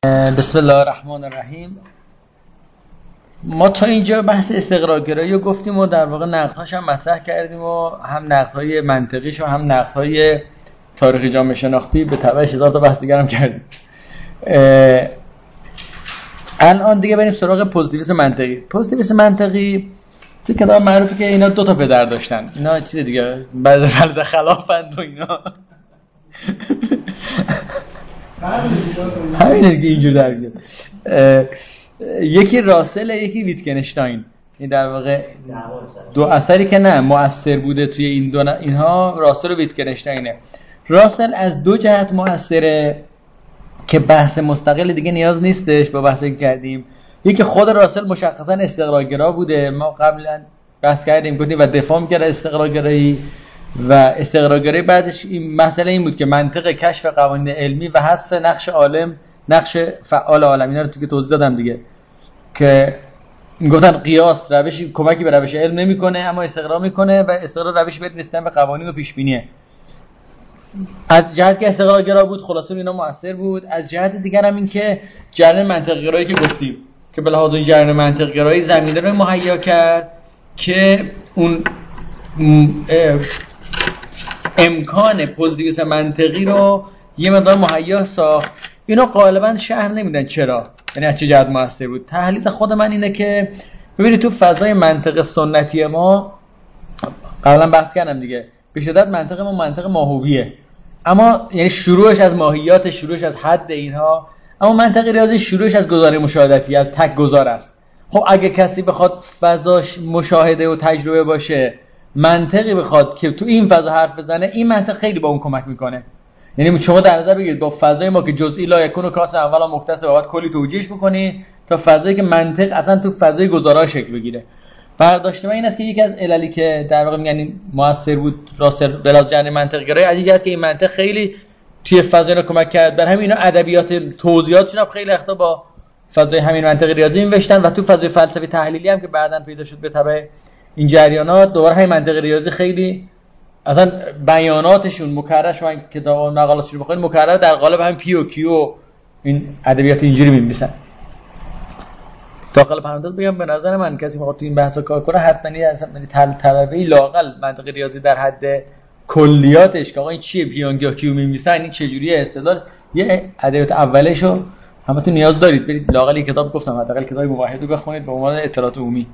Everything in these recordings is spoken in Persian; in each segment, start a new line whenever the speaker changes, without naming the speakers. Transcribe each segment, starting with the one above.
بسم الله الرحمن الرحیم. ما تا اینجا بحث استقرارگرایی رو گفتیم و در واقع نقدهاش هم مطرح کردیم و هم نقدهای منطقیش و هم نقدهای تاریخی جامعه شناختی به تبعش هزار تا بحث دیگر هم کردیم. الان دیگه بریم سراغ پوزیتیویسم منطقی. پوزیتیویسم منطقی تو کتاب معروفه که اینا دو تا پدر داشتن. اینا چیز دیگه بعد فلسفه خلافند و اینا. همین دیگه اینجور در بیاد. یکی راسل، یکی ویتگنشتاین. این در واقع دو اثری که نه مؤثر بوده توی این دو اینها راسل و ویتگنشتاینه. راسل از دو جهت مؤثره که بحث مستقل دیگه نیاز نیستش با بحثی که کردیم. یکی خود راسل مشخصا استقرارگرا بوده، ما قبلا بحث کردیم گفتیم و دفاع می‌کرد استقرارگرایی و استقرارگرایی بعدش این مسئله این بود که منطق کشف قوانین علمی و حذف نقش عالم، نقش فعال عالم، اینا رو تو که توضیح دادم دیگه که گفتن قیاس روشی کمکی به روش علم نمیکنه اما استقرار میکنه و استقرار روشی بین نسبت به قوانین و پیش بینیه. از جهت که استقرارگرا بود خلاصه اینا مؤثر بود. از جهت دیگر هم این که جریان منطق گرایی که گفتیم که به لحاظ این جریان منطق گرایی زمینه رو مهیا کرد که اون امکان پوزیتیویسم منطقی رو یه مقدار مهیا ساخت. اینا غالبا شرح نمیدن چرا، یعنی از چه جهت موثر بود. تحلیل خود من اینه که ببینید تو فضای منطق سنتی ما قبلا بحث کردم دیگه، به شدت منطق ما منطق ماهویه، اما یعنی شروعش از ماهیات، شروعش از حد اینها، اما منطق ریاضی شروعش از گزاره مشاهدتی، از تک گزار است. خب اگه کسی بخواد فضاش مشاهده و تجربه باشه، منطقی بخواد که تو این فضا حرف بزنه، این منطق خیلی با اون کمک میکنه. یعنی شما در نظر بگیرید با فضای ما که جزئی لا یکون و کاس اولا مختص باید کلی توجیهش بکنی تا فضایی که منطق اصلا تو فضای گزارا شکل بگیره. برداشت من این است که یکی از عللی که در واقع میگن موثر بود راسل بلاز جریان منطق گرایی از این جهت که این منطق خیلی توی فضای رو کمک کرد. بر همین اینا ادبیات توضیحاتشون هم خیلی وقتا با فضای همین منطق ریاضی نوشتن و تو فضای فلسفی تحلیلی هم که بعداً پیدا شد به تبع این جریانات دوباره همین منطق ریاضی خیلی اصلا بیاناتشون مکرر، شما کتاب مقالاتشون بخونید مکرر در قالب همین پی و کیو این ادبیات اینجوری می‌نویسن. داخل پرانتز بگم به نظر من کسی میخواد تو این بحثا کار کنه حتما طلبه لااقل منطق ریاضی در حد کلیاتش که آقا این چیه پیانگی کیو می‌نویسن، این چه جوریه استدلال، یه ادبیات اولشو همتون نیاز دارید برید لااقل این کتاب گفتم حداقل کتاب موحد رو بخونید به عنوان اطلاعات عمومی.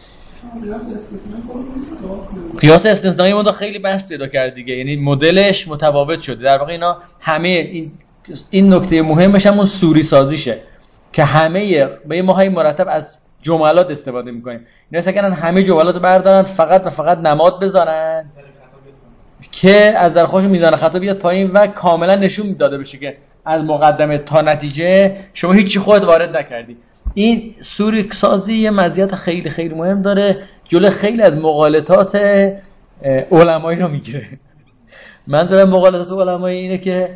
قیاس استثنایی مون خیلی بحث پیدا کرد دیگه، یعنی مدلش متفاوت شده. در واقع اینا همه این نکته مهمش همون سوری سازیشه که همه به ماهای مرتب از جملات استفاده میکنیم. اینا سکنن همه جملات رو بردارن فقط و فقط نماد بزنن که از در خودش میزان خطا بیاد پایین و کاملا نشون داده بشه که از مقدمه تا نتیجه شما هیچی خودت وارد نکردی. این سوری سازی یه مزیت خیلی خیلی مهم داره، جلوی خیلی از مغالطات علمایی رو میگیره. منظور مغالطات علمایی اینه که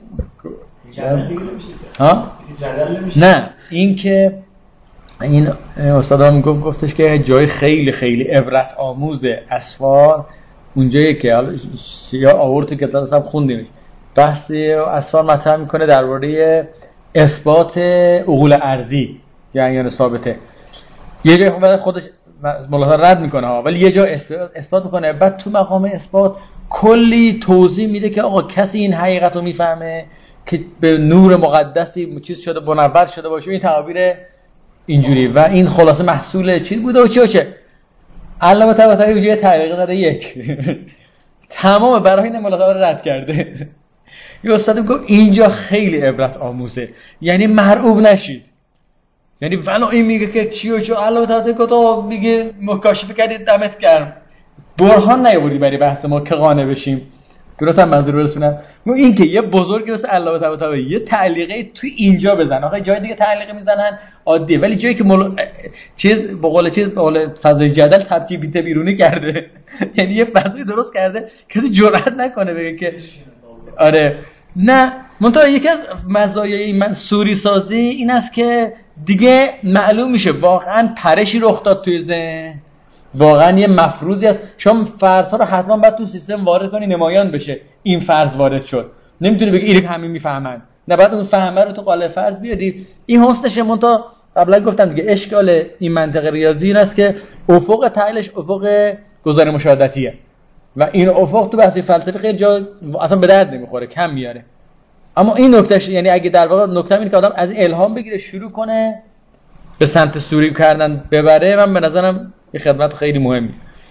نه این که این استادم گفتش که جای خیلی خیلی عبرت آموز اسفار اونجایی که یا آورد تو کتاب سب خوندیمش بحث اسفار مطرح میکنه درباره اثبات عقول ارضی یعنی ثابته. یه جای خودش ملاحظه رد میکنه ها، ولی یه جا اثبات میکنه. بعد تو مقام اثبات کلی توضیح میده که آقا کسی این حقیقت رو میفهمه که به نور مقدسی چیز شده منور شده باشه، این تعابیر اینجوری و این خلاصه محصول چیز بوده و چه علامه طباطبایی یه تعلیق زده یک تمام برای این ملاحظه رو رد کرده. یه استاد میگه اینجا خیلی عبرت آموزه، یعنی مرعوب نشید. یعنی ولی این میگه که چیو چه علامه طباطبایی تو میگه مکاشفه کردید دمت گرم، برهان نیاوردی برای بحث ما که قانع بشیم. درست هم منظور برسونم این که یه بزرگی مثل علامه طباطبایی یه تعلیقی تو اینجا بزن، آخه جای دیگه تعلیق میزنن عادیه، ولی جایی که چیز به قول فضای جدل تبکیب بیرونی کرده یعنی یه فضای درست کرده کسی جرئت نکنه بگه که آره نه. منتها یکی از مزایای این سوری سازی این است که دیگه معلوم میشه واقعا پرشی رخ داد توی ذهن، واقعا یه مفروضی است. شما فرض‌ها رو حتما باید تو سیستم وارد کنی نمایان بشه این فرض وارد شد. نمیتونی بگی اینا همین میفهمن، نه بعد اون فهمه رو تو قالب فرض بیاری. این حسنشه. من تا قبلا گفتم دیگه اشکال این منطق ریاضی این است که افق تحلیلش افق گزاره مشاهدتیه و این افق تو بحث فلسفی خیلی جا اصلا به درد نمیخوره، کم میاره. اما این نکتهش، یعنی اگه در واقع نکته اینه که آدم از این الهام بگیره شروع کنه به سمت سوری کردن ببره، من به نظرم یه خدمت خیلی مهمی.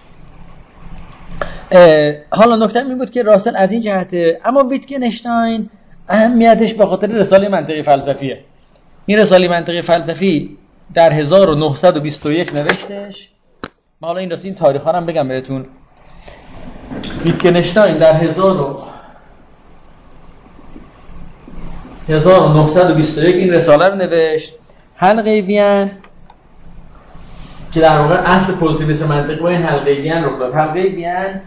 حالا نکته این بود که راسل از این جهته، اما ویتگنشتاین اهمیتش به خاطر رساله منطقی فلسفیه. این رساله منطقی فلسفی در 1921 نوشتش. من حالا این تاریخ‌ها رو هم بگم بهتون. ویتگنشتاین در 1921 این رساله رو نوشت. حلقه وین که در واقع اصل پوزیتیویسم منطقی با این حلقه وین رخ داد. حلقه وین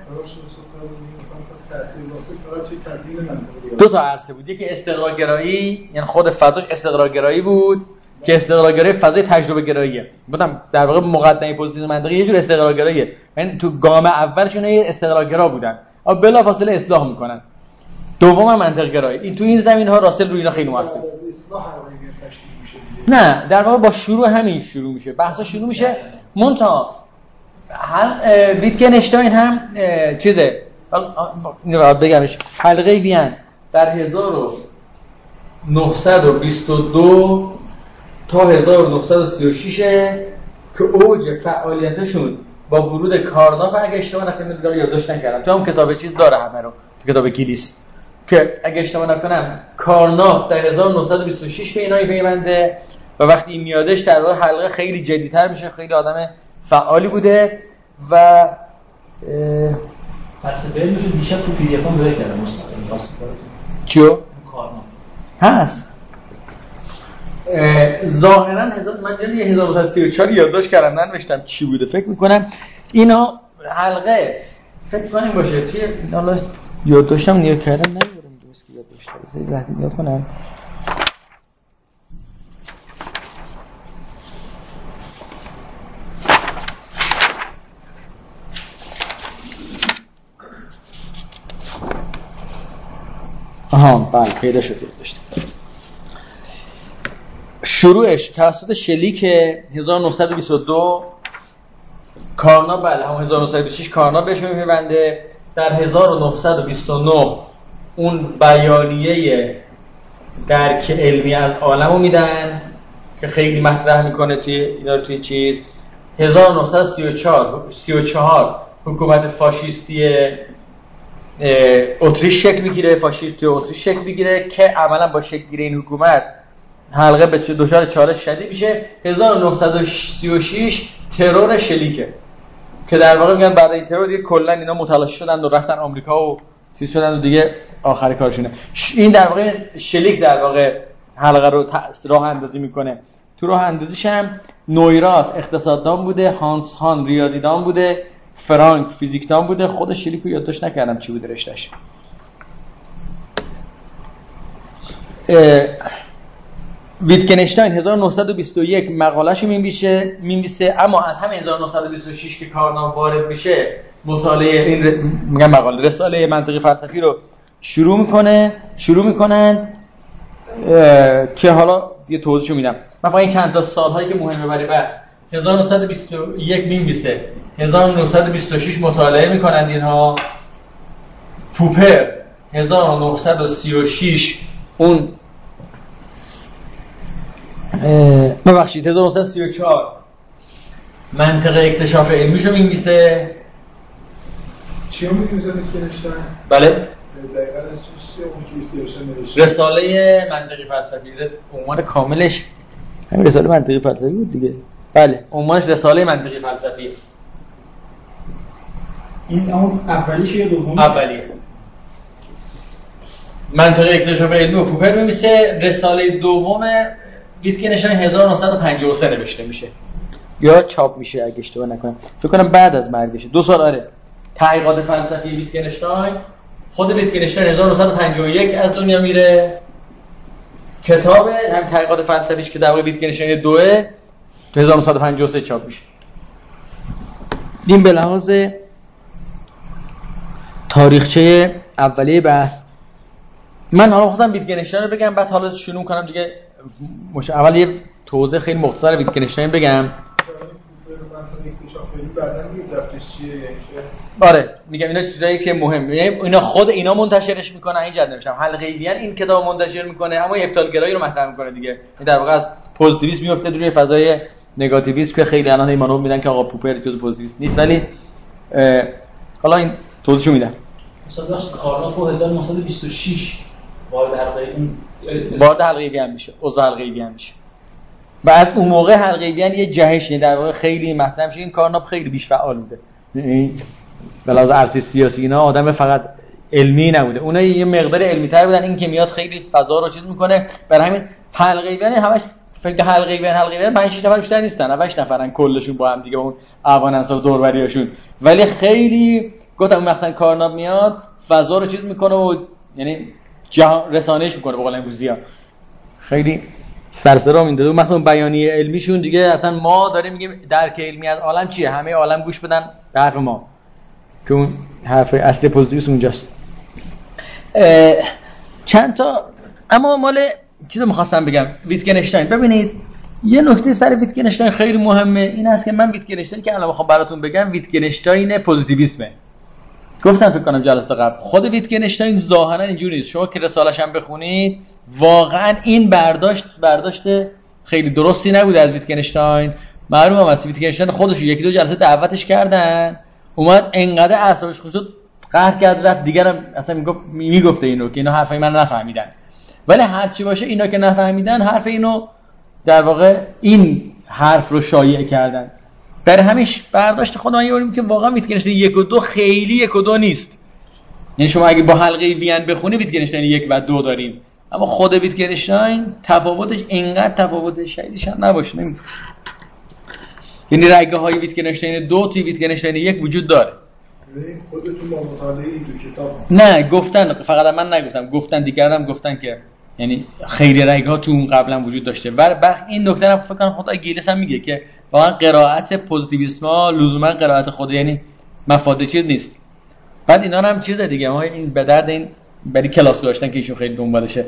دو تا عرصه بود. یکی استقرارگرایی، یعنی خود فضاش استقرارگرایی بود که استقرارگرایی فضای تجربه گراییه. گفتم در واقع مقدمه پوزیتیویسم منطقی یه جور استقرارگراییه، یعنی تو گام اولشون استقرارگرا بودن اما بلافاصله اصلاح میکنن. دوم منطق گرایی. این تو این زمین‌ها راسل روی اینا خیلی موثقه. نه در واقع با شروع همین شروع میشه، بحثا شروع میشه. منتها ویتگنشتاین هم چیزه، اینو بگمش، حلقه وین در 1922 تا 1936 که اوج فعالیتشون با ورود کارناف، اگه اشتباه نکنم دیگه یادداشت نکردم، تو هم کتاب چیز داره همه رو، تو کتاب گیلیس، که اگه اشتباه نکنم کارناف در 1926 به اینایی پیونده و وقتی این میادش در واقع حلقه خیلی جدی‌تر میشه، خیلی آدم فعالی بوده و
فلسفه علمش رو دیشب تو پی دی اف هم بده کردم مستقیم.
چیو؟
کارناف
هست. ظاهرا من جلوی 1934 یادداشت کردم ننوشتم چی بوده. فکر میکنم اینا حلقه فکر کنیم باشه توی حالا یادداشتم نیا کردم نمیدونم درست که یادداشت دارم یه لحظه نیا کنم. بله پیدا شد یادداشت. شروعش توسط شلیک 1922 کارنا، بله هم 1926 کارنا بهشون میپیونده. در 1929 اون بیانیه درک علمی از عالمو میدن که خیلی مطرح میکنه توی اینا رو توی چیز. 1934 حکومت فاشیستی اتریش شکل میگیره، فاشیستی اتریش شکل میگیره که عملا با شکل گیری این حکومت حلقه به دچار چالش شدید میشه. 1936 ترور شلیکه که در واقع میگن بعد این ترور دیگه کلا اینا متلاشی شدن و رفتن آمریکا و چیز شدن و دیگه آخر کارشونه. این در واقع شلیک در واقع حلقه رو راه اندازی میکنه. تو راه اندازیش هم نویرات اقتصاددان بوده، هانس هان ریاضیدان بوده، فرانک فیزیکدان بوده. خود شلیک رو یادداشت نکردم چی بوده رشتهش. ویتگنشتاین 1921 مقاله‌شو می‌نویسه اما از همین 1926 که کارناف وارد میشه مطالعه این میگم مقاله رساله منطقی فلسفی رو شروع میکنن که حالا یه توضیحشو میدم. من فقط این چند تا سال‌هایی که مهمه برای بحث 1921 می‌نویسه، 1926 مطالعه میکنن اینها. پوپر 1936 اون ببخشید 1934 منطق اکتشاف علمیشو می‌نویسه.
چیو می‌نویسه ویتگنشتاین؟
بله
دقیقاً اسمش اون که
رساله منطقی فلسفی. عنوان کاملش همین رساله منطقی فلسفی بود دیگه. بله عنوانش رساله منطقی فلسفی.
این اون اولیشه یا دومیشه؟
اولیه. منطق اکتشاف علمی و پوپر می‌نویسه. رساله دوم ویتگنشتاین 1953 نوشته میشه یا چاپ میشه اگه اشتباه نکنم، فکر کنم بعد از مرگشه 2 سال. آره تحقیقات فلسفی ویتگنشتاین، خود ویتگنشتاین 1951 از دنیا میره. کتاب هم تحقیقات فلسفیش که در واقع ویتگنشتاین 2 تو 1953 چاپ میشه. این به لحاظ تاریخچه اولیه بحث من حالا خواستم ویتگنشتاین رو بگم، بعد حالا شروع کنم دیگه. اول یه توضیح خیلی مختصر ویتگنشتاین بگم. آره میگم اینا چیزایی که مهمه، یعنی اینا خود اینا منتشرش میکنن. اینجا نوشتم حلقه وین این کتاب منتشر میکنه، اما ابطالگرایی رو مطرح میکنه دیگه. این در واقع از پوزیتیویسم میفته روی فضای نگاتیویسم که خیلی الان ایمانو میدن که آقا پوپر جزء پوزیتیویسم نیست، ولی حالا این توضیحشو میدم.
مثلا کارناف 1926
وارد حلقه وین میشه، عضو حلقه وین میشه. و از اون موقع حلقه وین یه جهشی در واقع خیلی مطرح میشه. این کارناپ خیلی بیش فعال بوده، به لحاظ ارزش سیاسی اینا آدم فقط علمی نبوده، اونا یه مقدار علمی تر بودن. این که میاد خیلی فضا رو چیز میکنه. برای همین حلقه وین همش فکر حلقه وین 5 6 نفر بیشتر نیستن، 8 نفرن کلشون با هم دیگه، با اون اعوان انصار دور و بریاشون. ولی خیلی گفتم مثلا کارناپ میاد فضا رو چیز میکنه و یعنی رسانه‌اش میکنه به قول امروزی‌ها. خیلی سرسرا میندازه. مثلا بیانیه علمیشون دیگه اصلا ما داریم میگیم درک علمی از عالم چیه، همه عالم گوش بدن به حرف ما، که اون حرف اصلی پوزیتیویسم اونجاست. چند تا اما مال چیزو می‌خواستم بگم. ویتگنشتاین، ببینید یه نکته سر ویتگنشتاین خیلی مهمه، این است که من ویتگنشتاین که الان می‌خوام براتون بگم ویتگنشتاین پوزیتیویسمه. گفتم فکر کنم جلسه قبل خود ویتگنشتاین ظاهرا اینجوری نیست. شما که رساله‌اش هم بخونید واقعا این برداشت خیلی درستی نبوده از ویتگنشتاین. معلومه است ویتگنشتاین خودش یکی دو جلسه دعوتش کردن، اومد انقدر اعصابش خورد قهر کرد رفت، دیگرم اصلا میگفته اینو که اینا حرفای من نفهمیدن. ولی هر چی باشه اینا که نفهمیدن حرف اینو در واقع این حرف رو شایع کردن. برای همیش برداشت خودم میگم که واقعا ویتگنشتاین 1 و 2 خیلی 1 و 2 نیست. یعنی شما اگه با حلقه وین بخونی ویتگنشتاین 1 و 2 داریم، اما خود ویتگنشتاین تفاوتش اینقدر تفاوت شدیدش نباشه. نمیدونم، یعنی رگه های ویتگنشتاین 2 توی ویتگنشتاین 1 وجود داره.
خودتون با مطالعه این دو کتاب
نه گفتن، فقط من نگفتم، گفتن دیگران گفتن که یعنی خیلی رگه ها تو اون قبلا وجود داشته. و این نکته رو فکر کنم خدای گیلس هم میگه که واقعا قرائت پوزیتیویسم ها لزوما قرائت خود یعنی مفاد چیز نیست. بعد اینا هم چیز دیگه، ما این به درد این برای کلاس داشتن که ایشون خیلی دنبالشه.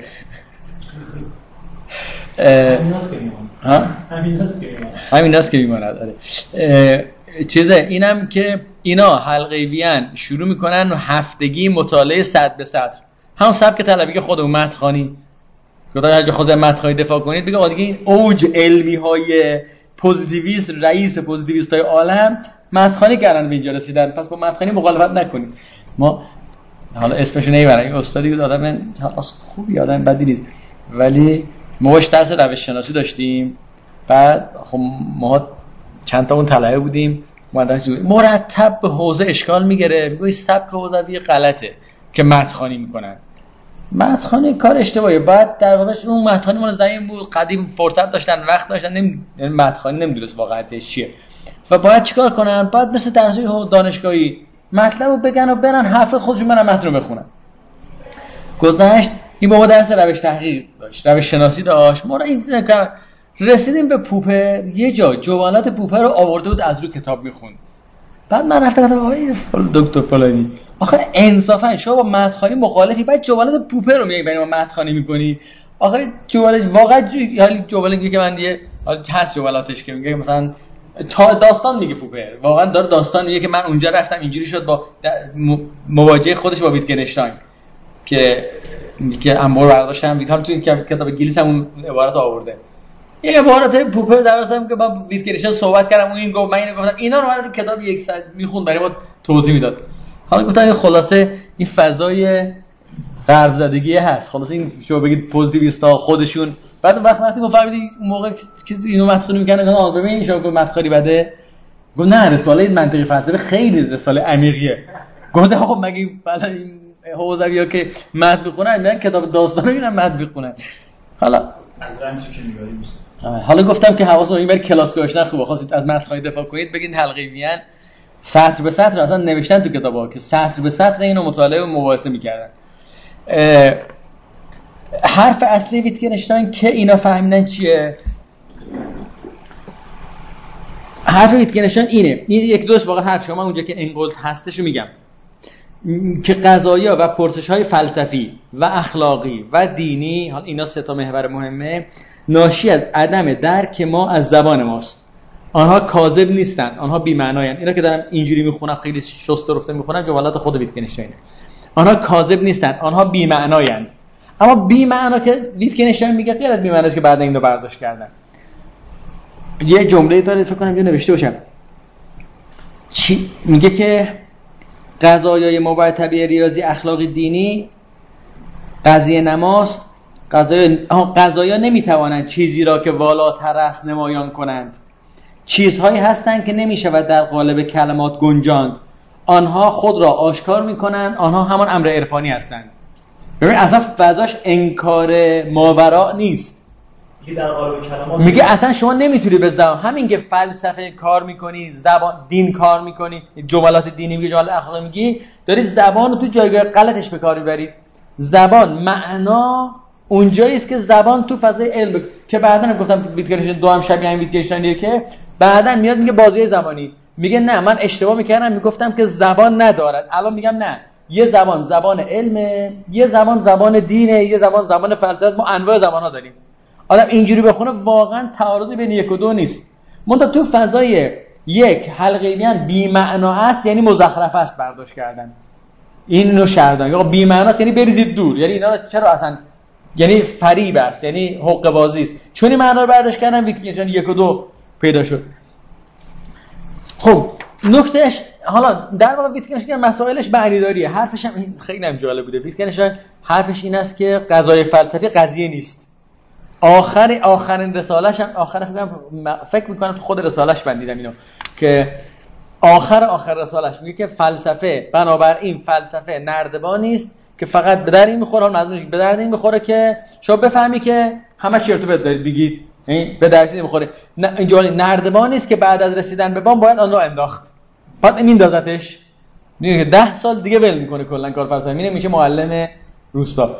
همین ناس که میماند. آره چیزه اینم که اینا حلقه وین شروع میکنن هفتگی مطالعه سطر به سطر، هم سبک طلبی که خودمون متخانی گفتن اگه خود متخانی دفاع کنید بگه دیگه این اوج علمی های پوزیتیویست، رئیس پوزیتیویست های عالم متخانی کردن به اینجا رسیدن، پس با متخانی مخالفت نکنید. ما حالا اسمشو نمیبرم، این استادی بود آدم خوبی، آدم بدی نیست، ولی ما باش درس روش شناسی داشتیم. بعد خب ما چند تا اون طلبه بودیم، مرتب به حوزه اشکال میگیره، میگه سبک حوزوی غلطه که متخانی میکنن. متخانی کار اشتباهیه. بعد در واقع اون متخانی مال زمین بود، قدیم فرصت داشتن، وقت داشتن، یعنی متخانی نمیدونست واقعیتش چیه و باید چیکار کنن. بعد مثل درسای دانشگاهی مطلبو بگن و برن حرف خودشون منم متن رو بخونن. گذشت این بابا درس روش تحقیق داشت، روش شناسی داشت. ما این رسیدیم به پوپر، یه جا جملات پوپر رو آورده بود از رو کتاب میخوند. بعد من رفتم گفتم آقای دکتر فلانی آخه انصافا شما با متخانی مخالفی، بعد جملات پوپر رو میگی برای ما متخانی میکنی. آخه جملات واقعا حالی جملاتی که من دیگه هست جملاتش که میگه مثلا تا داستان میگه پوپر واقعا داره داستان میگه که من اونجا رفتم اینجوری شد، با مواجهه خودش با ویتگنشتاین که انبار برداشتم ویتام تو کتاب گیلیس هم اون عبارت آورده. یه عبارت پوپر درستم که با ویتگنشتاین صحبت کردم، اون این گفت من اینو گفتم، اینا رو من کتاب 1 ساعت میخوند برای ما توضیح میداد. حالا گفتم خلاصه این فضای غرب زدگی هست. خلاصه این شما بگید پوزیتیویستا خودشون بعد وقتی ما فهمیدیم اون موقع که اینو متخانی میکنن گفتم ببین شما گفت متخانی بده، گفت نه رساله منطقی فلسفه خیلی رساله عمیقیه. گفتم خب مگه بالا این حوزویا که متن میخونن نه کتاب داستان رو میرن متن میخونن. حالا
از رنجی که میگاری دوست.
حالا گفتم که حواستون این بر کلاس گذاشتن خوبه، خواستید از متن دفاع کنید بگید حلقه وین سطر به سطر اصلا نوشتن تو کتابا که سطر به سطر اینو مطالعه و مباحثه میکردن. حرف اصلی ویتگنشتاین که اینا فهمیدن چیه؟ حرف ویتگنشتاین اینه، این یک دوست واقعا حرف شما اونجا که انگلز هستشو میگم. که قضایا و پرسش‌های فلسفی و اخلاقی و دینی، حالا اینا سه تا محور مهمه، ناشی از عدم درک ما از زبان ماست. آنها کاذب نیستند، آنها بی‌معنایند. اینا که دارم اینجوری میخونم خیلی شست و رفته میخونم، جملات خود ویتگنشتاینه. آنها کاذب نیستند، آنها بی‌معنایند. اما بی‌معنا که ویتگنشتاین میگه غیر از بی‌معناست که بعد اینو برداشت کردن. یه جمله داره فکر کنم نوشته باشم. میگه که قضایای مابع طبیعی، ریاضی، اخلاقی، دینی، قضیه نماست. قضایا نمیتوانند چیزی را که والاتر است نمایان کنند. چیزهایی هستند که نمیشود در قالب کلمات گنجاند. آنها خود را آشکار میکنند. آنها همان امر عرفانی هستند. ببین اصلا فضاش انکار ماوراء نیست. میگه اصلا شما نمیتونی به زبان، همین که فلسفه کار میکنی، زبان دین کار میکنی، جملات دینی میگی، جملات اخلاقی میگی، داری زبان رو تو جایگاه غلطش به کار میبری. زبان معنا اونجایی است که زبان تو فضای علم که بعداً گفتم ویتگنشتاین دو هم شبیه همین ویتگنشتاینیه که بعداً میاد میگه بازی زبانی، میگه نه من اشتباه میکردم، میگفتم که زبان ندارد، الان میگم نه، یه زبان زبان علمه، یه زبان زبان دینه، یه زبان زبان فلسفه. ما انواع زبان‌ها داریم. آدم اینجوری بخونه واقعا تعارضی بین یک و دو نیست. منتها تو فضای یک حلقه میان بی معنا است، یعنی مزخرف است برداشت کردن. این نوع شردان یا بی معنا است یعنی بریزید دور، یعنی اینا چرا اصلا، یعنی فریب است، یعنی حق بازی است. چون این معنا رو برداشت کردن ویتگنشتاین یک و دو پیدا شد. خب نکتهش حالا در واقع ویتگنشتاین مسائلش معنیداریه. حرفش هم خیلی هم جالب بوده. ویتگنشتاین حرفش این است که قضایای فلسفی قضیه نیست. آخرین رساله‌ش هم فکر می‌کنم تو خود رساله‌اش بندیدم اینو که آخر رساله‌اش میگه که فلسفه، بنابراین فلسفه نردبانی است که فقط به درد این می‌خوره، مضمونش به درد این می‌خوره که شما بفهمی که همه چرت و پرت دارید بگید، به درد نمی‌خوره. اینجوری نردبانی است که بعد از رسیدن به بام باید آن رو انداخت. بعد میندازتش، میگه که 10 سال دیگه ول می‌کنه کلا کار فلسفه، میشه معلم روستا.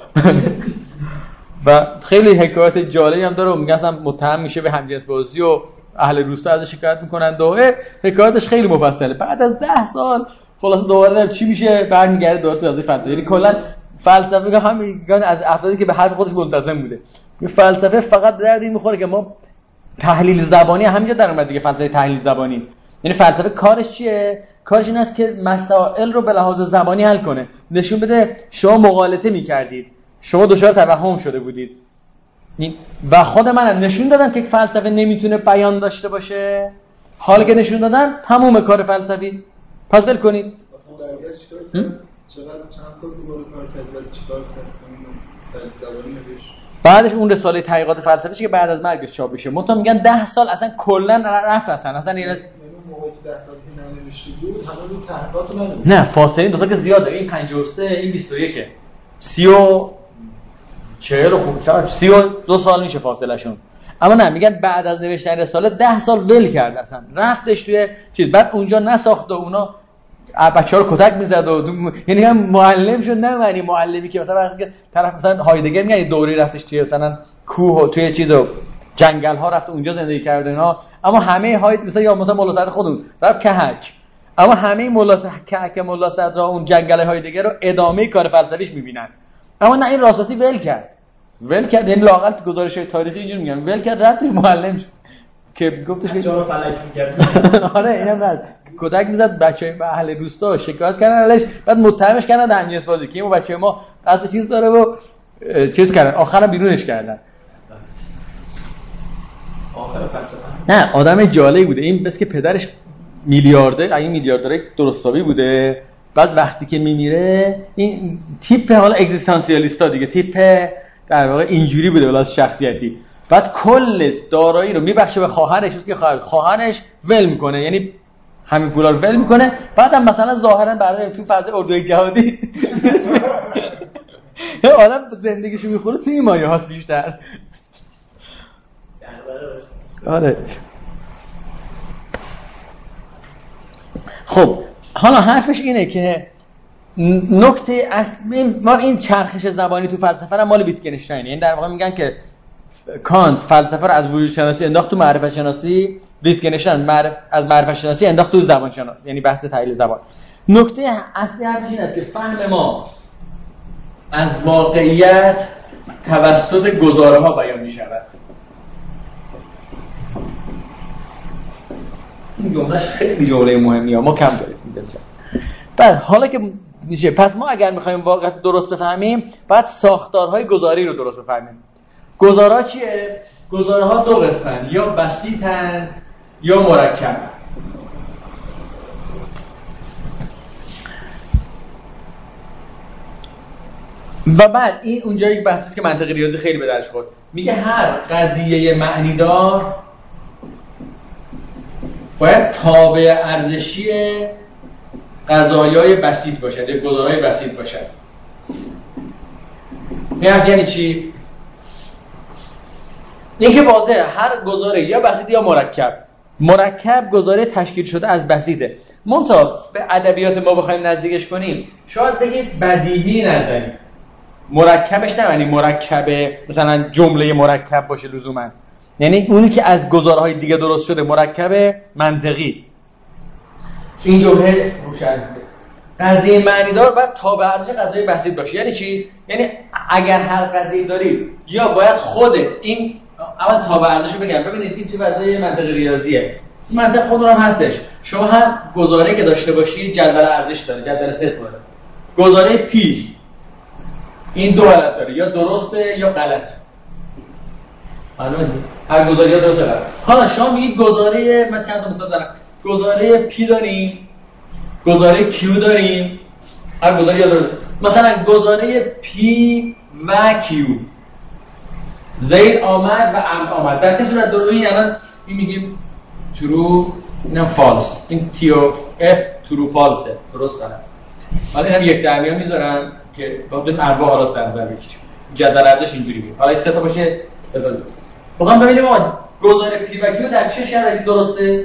و خیلی حکایت جالبی هم داره و میگه اصلا متهم میشه به همجنس بازی و اهل روستا ازش شکایت میکنن و حکایتش خیلی مفصله. بعد از 10 سال خلاص دوباره چی میشه، برمیگرده دوباره تو از فلسفه. یعنی کلا فلسفه میگه همین از افرادی که به حرف خودش ملتزم بوده. فلسفه فقط به درد این میخوره که ما تحلیل زبانی همینجا در اومد دیگه. فلسفه تحلیل زبانی یعنی فلسفه کارش چیه؟ کارش این است که مسائل رو به لحاظ زبانی حل کنه، نشون بده شما مغالطه میکردید، شما دچار توهم شده بودید. و خود منم نشون دادم که فلسفه نمیتونه بیان داشته باشه. حالا که نشون دادم تموم کار فلسفی، پس ول کنید. بعدش اون رساله تحقیقات فلسفی که بعد از مرگش چاپ میشه. منتها میگن 10 سال اصلا کلا رفت، اصلا این
موقعی که 10 سال که ننوشته بود همه رو تحقیقاتو ننوشته.
نه فاصله دو تا که زیاد داره. این 53 این 21 30 40 خوب 32 سال میشه فاصله شون. اما نه میگن بعد از نوشتن رساله 10 سال ول کرد، اصلا رفتش توی چیز، بعد اونجا نساخت و اونا بچه‌ها رو کتک میزد و یعنی هم معلم شد. نه معنی معلمی که مثلا وقتی که طرف مثلا هایدگر میگه دوری رفتش توی مثلا کوه و توی چیزو جنگل ها رفت اونجا زندگی کرد اینا، اما همه هاید مثلا یا مثلا مولا صدر خودمون رفت کهک، اما همه مولا کهک مولا صدر اون جنگل هایدگر رو ادامه کار فلسفیش میبینن. اما نه این راستی ول کرد یعنی لااقل گزارش تاریخی اینجوری میگن ول کرد رفت معلم شد که گفتش که
چرا فلک می‌کرد.
آره اینم بعد کتک میزد بچه‌ای اهل روستا شکایت کردن ازش، بعد متهمش کردن همجنس بازی که این بچه ما قصد چیز داره و چیز کردن، آخرام بیرونش کردن.
آخر فلسفه
نه آدم جالبی بوده این، بس که پدرش میلیاردر، این میلیاردر درستابی بوده. بعد وقتی که میمیره این تیپ حالا اگزیستانسیالیستا دیگه، تیپ در واقع اینجوری بوده ولاس شخصیتی. بعد کل دارایی رو میبخشه به خواهرش، که خواهرش ول میکنه، یعنی همین پولا رو ول میکنه. بعدم مثلا ظاهرا برای تو فضای اردوی جهادی آدم زندگیشو میخوره تو این مایه هاست بیشتر. آره خب حالا حرفش اینه که نکته ما این چرخش زبانی تو فلسفه هم مال ویتگنشتاینه. یعنی در واقع میگن که کانت فلسفه رو از وجود شناسی انداخت تو معرفت شناسی، ویتگنشتاین از معرفت شناسی انداخت تو زبان شناسی، یعنی بحث تحلیل زبان. نکته اصلی همش این است که فهم ما از واقعیت توسط گزاره ها بیان می شود. این جملهش خیلی جمله مهمیه، ما کم داریم این دسته. بعد حالا که میشه، پس ما اگر میخوایم واقعیت درست بفهمیم باید ساختارهای گزاری رو درست بفهمیم. گزارها چیه؟ گزارها دو قسمن، یا بسیطن یا مرکب. و بعد این اونجا یک بحثیست که منطق ریاضی خیلی به درش خورد. میگه هر قضیه معنیدار باید تابع ارزشی قضایای بسیط باشد یا گزارهای بسیط باشد. این حرف یعنی چی؟ این که واضحه هر گزاره یا بسیط یا مرکب گزاره تشکیل شده از بسیطه. منتها به ادبیات ما بخوایم نزدیکش کنیم شاید بگید بدیهی نزنیم. مرکبش نه یعنی مرکبه مثلا جمله مرکب باشه لزوما، یعنی اونی که از گزارهای دیگه درست شده مرکب منطقی. این جمله روشن قضیه معنی دار باید تابع ارزش قضیه بسیط باشه. یعنی چی؟ یعنی اگر هر قضیه داری یا باید خود این اول تابع ارزشو بگم. ببینید این تو قضیه منطق ریاضیه، منطق خودمون هم هستش. شما هر گزاره‌ای که داشته باشی جدول ارزش داره، جدول صفر داره. گزاره پی این دو حالت داره، یا درسته یا غلط. معلومه هر گزاره یا درسته غلط. حالا شما میگید گزاره، من چند تا مثال دارم، گزاره پی داریم، گزاره کیو داریم، هر گزاره یا درسته. مثلا گزاره پی و کیو زید آمد و امر آمد، در چه صورت درسته؟ این الان این میگیم true، اینم false، این تی و اف true false درست دارم. حالا اینم یک درمیان میذارم که بخاطر اربع حالات در نظر بگیریم. جدول ارزش اینجوری میگه. حالا سه تا باشه سه تا. میخوام ببینیم آقا گزاره پی و کیو در چه شرایطی درسته؟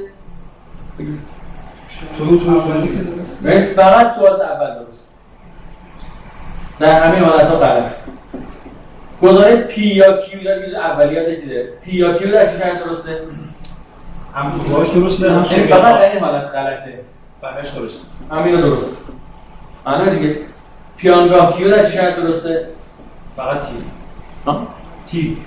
تو اولی که درسته.
فقط تو حالت اول درست. در همه حالت‌ها غلط. گزاره پی یا کیو در میز اولیات چیه؟ پی یا کیو در چه شرایطی درسته؟
هم تو باش درسته، هم
فقط در این حالت غلطه.
بقیش درسته.
همین درست. الان دیگه پیانگاه کیو در چه شرایطی درسته؟
فقط تی.
ها؟
تی.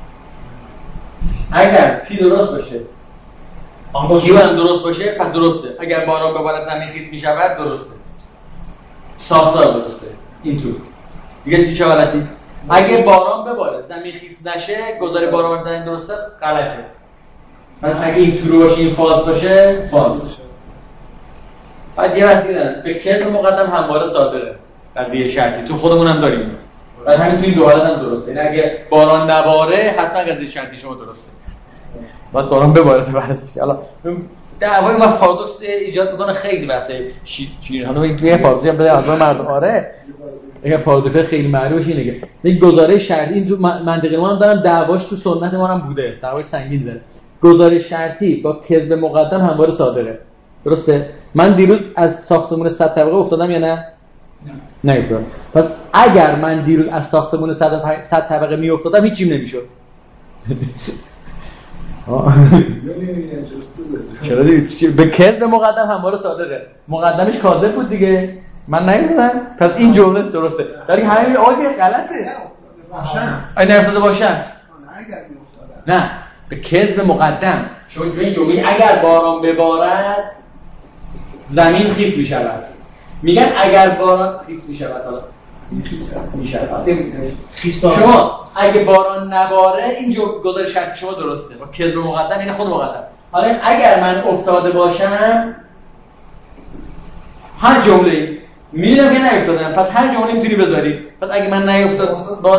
اگر پی درست باشه کیو هم درست باشه پس درسته. اگر باران ببارد زمین خیس میشود درسته. ساختار درسته. اینطور دیگه چه حالتی؟ اگه باران بباره زمین خیس نشه گزاره باران زمین درسته غلطه. پس اگه این ترو باشه این فالس باشه فالس. بعد یه وقتی دارن به کذب مقدم همواره صادره قضیه شرطی تو خودمون هم داریم. بعد همین توی دو حالت هم درسته. یعنی اگه باران نباره حتما قضیه شرطی شما درسته. باید باران بباره براتش. حالا دعوای ما پارادوکس ایجاد میکنه خیلی بحثه شیرین حالا این فارسی هم بده از مرد آره. اگه پارادوکس خیلی معروفه اینه که یک گزاره شرطی این تو منطقی ما هم دارم دعواش تو سنت ما هم بوده. دعوای سنگین داره. گزاره شرطی با کذب مقدم همواره صادره. درسته؟ من دیروز از ساختمون 100 طبقه افتادم یا نه؟ نه افتادم. پس اگر من دیروز از ساختمون 100 طبقه می افتادم هیچ چیز نمیشد. چرا دیگه به کذب مقدم همواره صادقه. مقدمش کاذب بود دیگه. من نیفتادم. پس این جمله درسته. در این همین آگه غلطه. نه افتاده باشن.
اگر میافتادن.
نه به کذب مقدم. شما این جمله اگر باران ببارد زمین خیس میشود. میگن اگر باران خیس میشود حالا میشود. شما اگه باران نباره این گزاره شرطی شما درسته. با کذب مقدم اینه خود مقدم. حالا اگر من افتاده باشم هر جمله میدونم که نیفتادم پس هر جمله میتونی بذاری. پس اگه من نیفتادم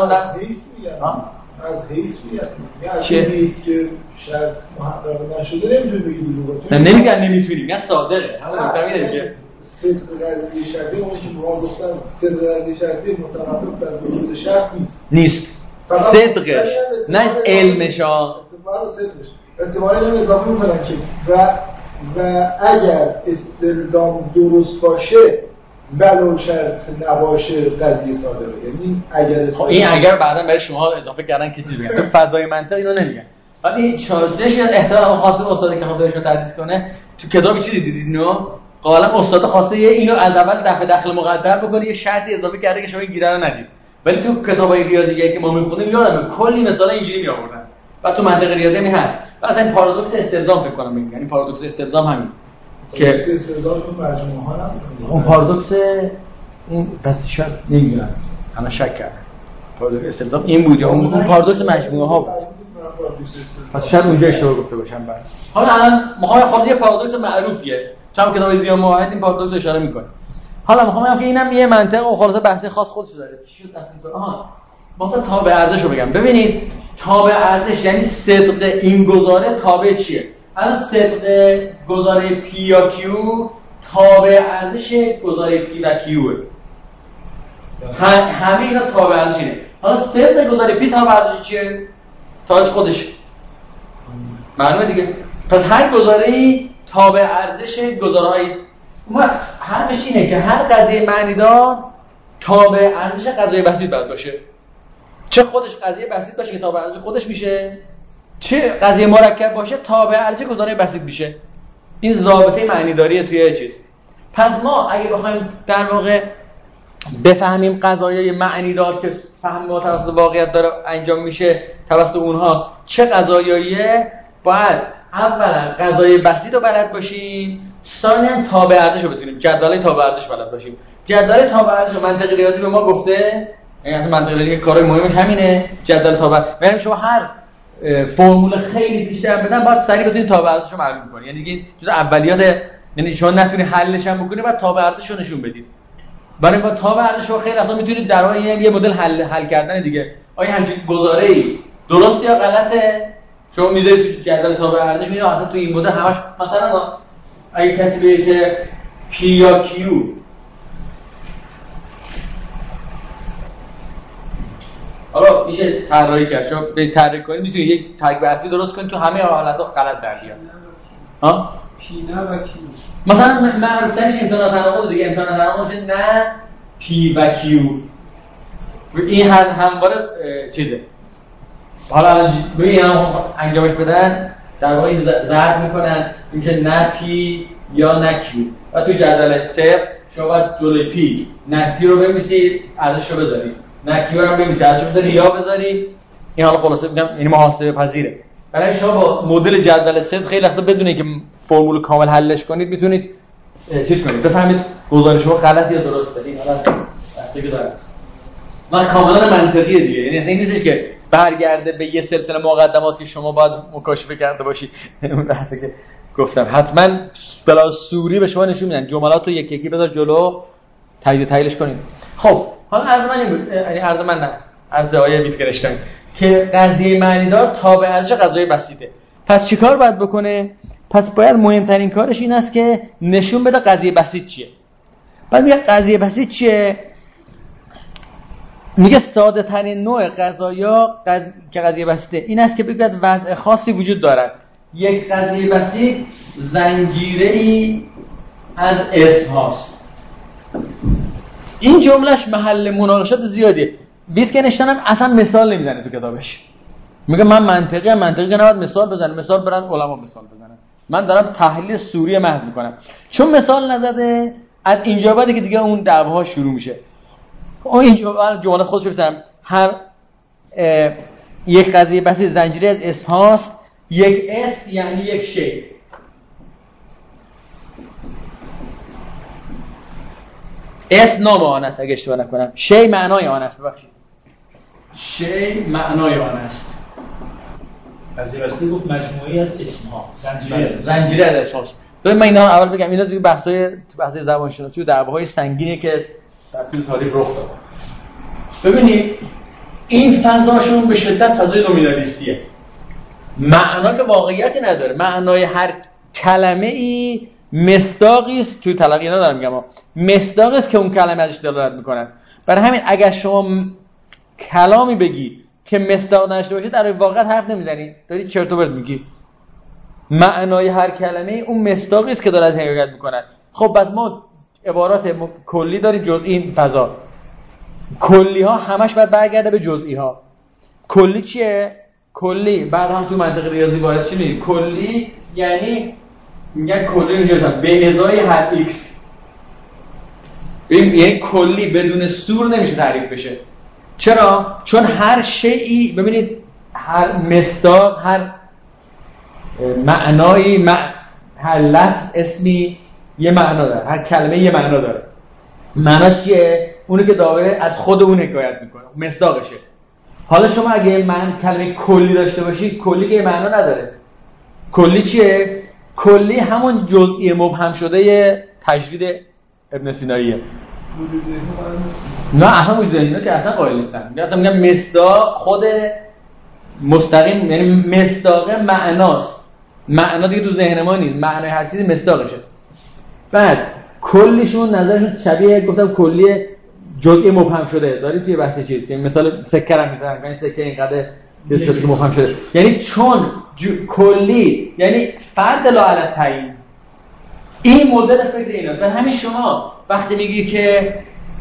از حیث میاد. چه حیث که شرط محقق نشده نمیتونی بگی دروغه.
نمیگن نمیتونی، میگن صادقه. همون میگه دیگه
صدق قضیه شرطی اونی که ما گفتن صدق قضیه شرطی متوقف بر وجود شرط نیست.
صدقش نه علمش ها.
احتمالاً اینو اضافه میکنن که و اگر استلزام درست باشه ولو شرط نباشه قضیه صادقه. یعنی اگر
این اگر بعدا برای شما اضافه کردن که چیزی بگن تو فضای منطق اینو نمیگن. ولی این چالشش احتمالاً خاصه استادی که حاضرشون تدریس کنه تو کتابی چیزی دیدید اینو غالبا استاد خواسته اینو از اول دخل مقدر بکنه، یه شرطی اضافه کرده که شما این گیره رو ندید. ولی تو کتابای ریاضی که ما میخونیم یادمه کلی مثلا اینجوری میآوردن و تو منطق ریاضی هم هست. مثلا این پارادوکس استلزام فکر کنم میگن، این پارادوکس استلزام همین که
استلزام تو مجموعه ها
اون پارادوکس این پس شاید نمیدونم، انا شک کردم پارادوکس استلزام این بود یا اون پارادوکس مجموعه ها بود. پس شاید اونجا اشتباه گفته باشم. بعد حالا الان میخوام خود یه پارادوکس معروفیه، چون کتاب زیاد موحد این پارادوکس اشاره میکنه. حالا میخوام بگم که اینم یه منطق و خلاصه بحث خاص خودش داره. چی شد اصلا کنه؟ آها مثلا تابع ارزشو بگم. ببینید تابع ارزش یعنی صدق این گزاره تابع چیه؟ الان صدق گزاره P یا Q تابع ارزش گزاره P و Q. همه اینا تابع ارزش اینه. حالا صدق گزاره P تابع ارزش چیه؟ تاش خودش معلومه دیگه. پس هر گزاره‌ای تابع ارزش گزاره‌های ما حرفش اینه که هر قضیه معنیدار تابع ارزش قضیه بسیط باید باشه. چه خودش قضیه بسیط باشه که تابع ارزش خودش میشه، چه قضیه مرکب باشه تابع ارزش گزاره بسیط میشه. این ضابطه معنیداریه توی چیز. پس ما اگه بخوایم در واقع بفهمیم قضایای معنیدار که فهم ما توسط واقعیت داره انجام میشه توسط اونهاست، چه قضایاییه، باید اولا قضایای بسیط رو بلد باشیم، ثانیاً تابع ارزش رو بتونیم، جدول تابع ارزش بلد باشیم. جدول تابع ارزش منطق ریاضی به ما گفته، یعنی اصلا منطق ریاضی کارهای مهمش همینه، جدول تابع. یعنی شما هر فرمول خیلی بیشتر بدن باید سریع بتونید تابع ارزش رو معلوم کنید. یعنی دیگه جز اولیات، یعنی شما نتونی حلش هم بکنید بعد تابع ارزش رو نشون بدید. برای با تابع ارزش رو خیلی وقتا میتونید در واقع یه مدل حل کردن دیگه. آیا همچین گزاره‌ای درسته یا غلطه؟ شما میذارید تو جدول تابع ارزش میبینید اصلا تو این مدل همش مثلا اگه کسی بگه که P یا Q حالا میشه طراحی کرد، شما به طراحی کنید میتونید یک ترکیب اصلی درست کنید تو همه حالت‌ها غلط در بیاد. ها
P نه و Q
مثلا معروف‌ترش امتحان تناقض دیگه، امتحان تناقض نه P و Q این همواره چیزه. حالا الان ببین انجامش بدن در واقع ضرب میکنن میشه نه P یا نه Q و تو جدول صفر شما باید جلوی P نه P رو بنویسید ارزش رو بذارید، نه Q رو هم بنویسید ارزش رو بذارید یا بذارید. این حالا خلاصه میگم یعنی محاسبه پذیره. برای شما با مدل جدول صفر خیلی وقتا بدونه که فرمول کامل حلش کنید میتونید چیز کنید بفهمید گزارش شما غلطه یا درسته. این حالا بحثی داره من کاملا منطقیه دیگه، یعنی اصلا این نیستش که برگرده به یه سلسله مقدمات که شما باید مکاشفه کرده باشید. اون بحثی که گفتم حتما بلا سوری به شما نشون میدن، جملات رو یکی یکی بذار جلو تحلیلش کنید. خب حالا عرض من این بود، یعنی عرض آیه ویتگنشتاین که قضیه معنیدار تابع ارزش قضیه بسیطه. پس چیکار باید بکنه؟ پس باید مهمترین کارش این است که نشون بده قضیه بسیط چیه. بعد میگه قضیه بسیط چیه؟ میگه ساده ترین نوع قضایا که قضیه بسیطه این است که بگوید وضع خاصی وجود دارد. یک قضیه بسیط زنجیره‌ای از اسم هاست. این جملهش محل مناقشات زیادیه. ویتگنشتاین هم اصلا مثال نمیزنه تو کتابش. میگه من منطقی که نباید مثال بزنم، مثال برن علما مثال بزنن. من دارم تحلیل سوری محض میکنم. چون مثال نزده از اینجا بعد که دیگه اون دعواها شروع میشه. اینجا جملات خودش بزنم هر یک قضیه بسیط زنجیره از اسم هاست. یک اسم یعنی یک شی. اسم نام آن است اگه اشتباه نکنم. شی معنای آن است. ببخشید. شی معنای آن است.
قضیه بسیط گفت مجموعه‌ای از اسم‌ها،
زنجیره از اسم هاست. من اینا اول بگم اینا تو بحث‌های زبان شناسی و دعواهای سنگینی که در طول تاریخ رخ داد. ببینید این فضاشون به شدت فضای نومینالیستیه. معنا که واقعیتی نداره. معنای هر کلمه ای مصداقی است. توی تلقی اینا دارم میگم مصداقی است که اون کلمه ازش دلالت میکنن. برای همین اگر شما کلامی بگی که مصداق نداشته باشه در واقع حرف نمیزنی، داری چرت و پرت میگی. معنای هر کلمه ای اون مصداقی است که دارد حقیقت میکنن. خب بعد ما عبارات کلی داریم جزئی. این فضا کلی ها همش باید برگرده به جزئی ها. کلی چیه؟ کلی بعد هم تو منطق ریاضی وارد چی میگیم؟ کلی یعنی میگن کلی اینجا به ازای هر ایکس. یعنی کلی بدون سور نمیشه تعریف بشه. چرا؟ چون هر شیئی، ببینید هر مصداق، هر معنایی، هر لفظ اسمی یه معنا داره، هر کلمه یه معنا داره. معناش چیه؟ اونی که داره از خود اون حکایت میکنه، مصداقشه. حالا شما اگه کلمه کلی داشته باشید، کلی که معنا نداره. کلی چیه؟ کلی همون جزئی مبهم شده تجرید ابن سیناییه. نه اصلا وجود ذهنی که اصلا قائل نیستن. اصلا میگم مصداق خود مستقیم، یعنی مصداق معناست. معنا دیگه تو ذهن ما نیست، معنای هر چیزی مصداقشه. بعد کلیشون نظرشون شبیه گفتم کلی جزئی مبهم شده داری توی بحث چیز که مثال سکه هم میذارن، یعنی سکه اینقدر شده که مبهم شده، یعنی چون کلی یعنی فرد لا علی التعیین. این مدل فکر اینا. مثلا همین شما وقتی میگی که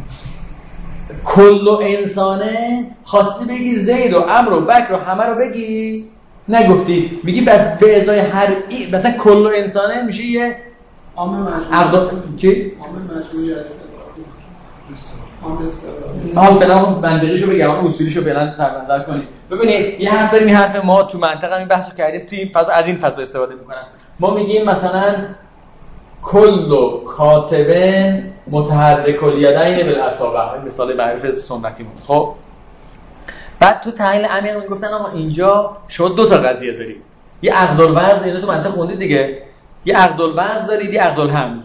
کل انسانه، خواستی بگی زید و عمرو و بکر و همه رو بگی، نگفتی، میگی به ازای هر مثلا کل انسانه میشه یه
عامل مجموعی است.
حال فعلا منطقیشو بگم، اصولیشو فعلا سربندر کنید. ببینید یه حرف داریم، حرف ما تو منطقه این بحثو کردیم، توی این فضا از این فضا استفاده میکنن. ما میگیم مثلا کل کاتبن متحرک الیدین بالاصابع، مثال معروف سنتی بود. خب بعد تو تحلیل عمیق میگفتن اما اینجا شما دو تا قضیه دارید، یه عقد الوضع، اینو تو منطق خوندید دیگه، یه عقد الوضع دارید، یه عقد الحمل،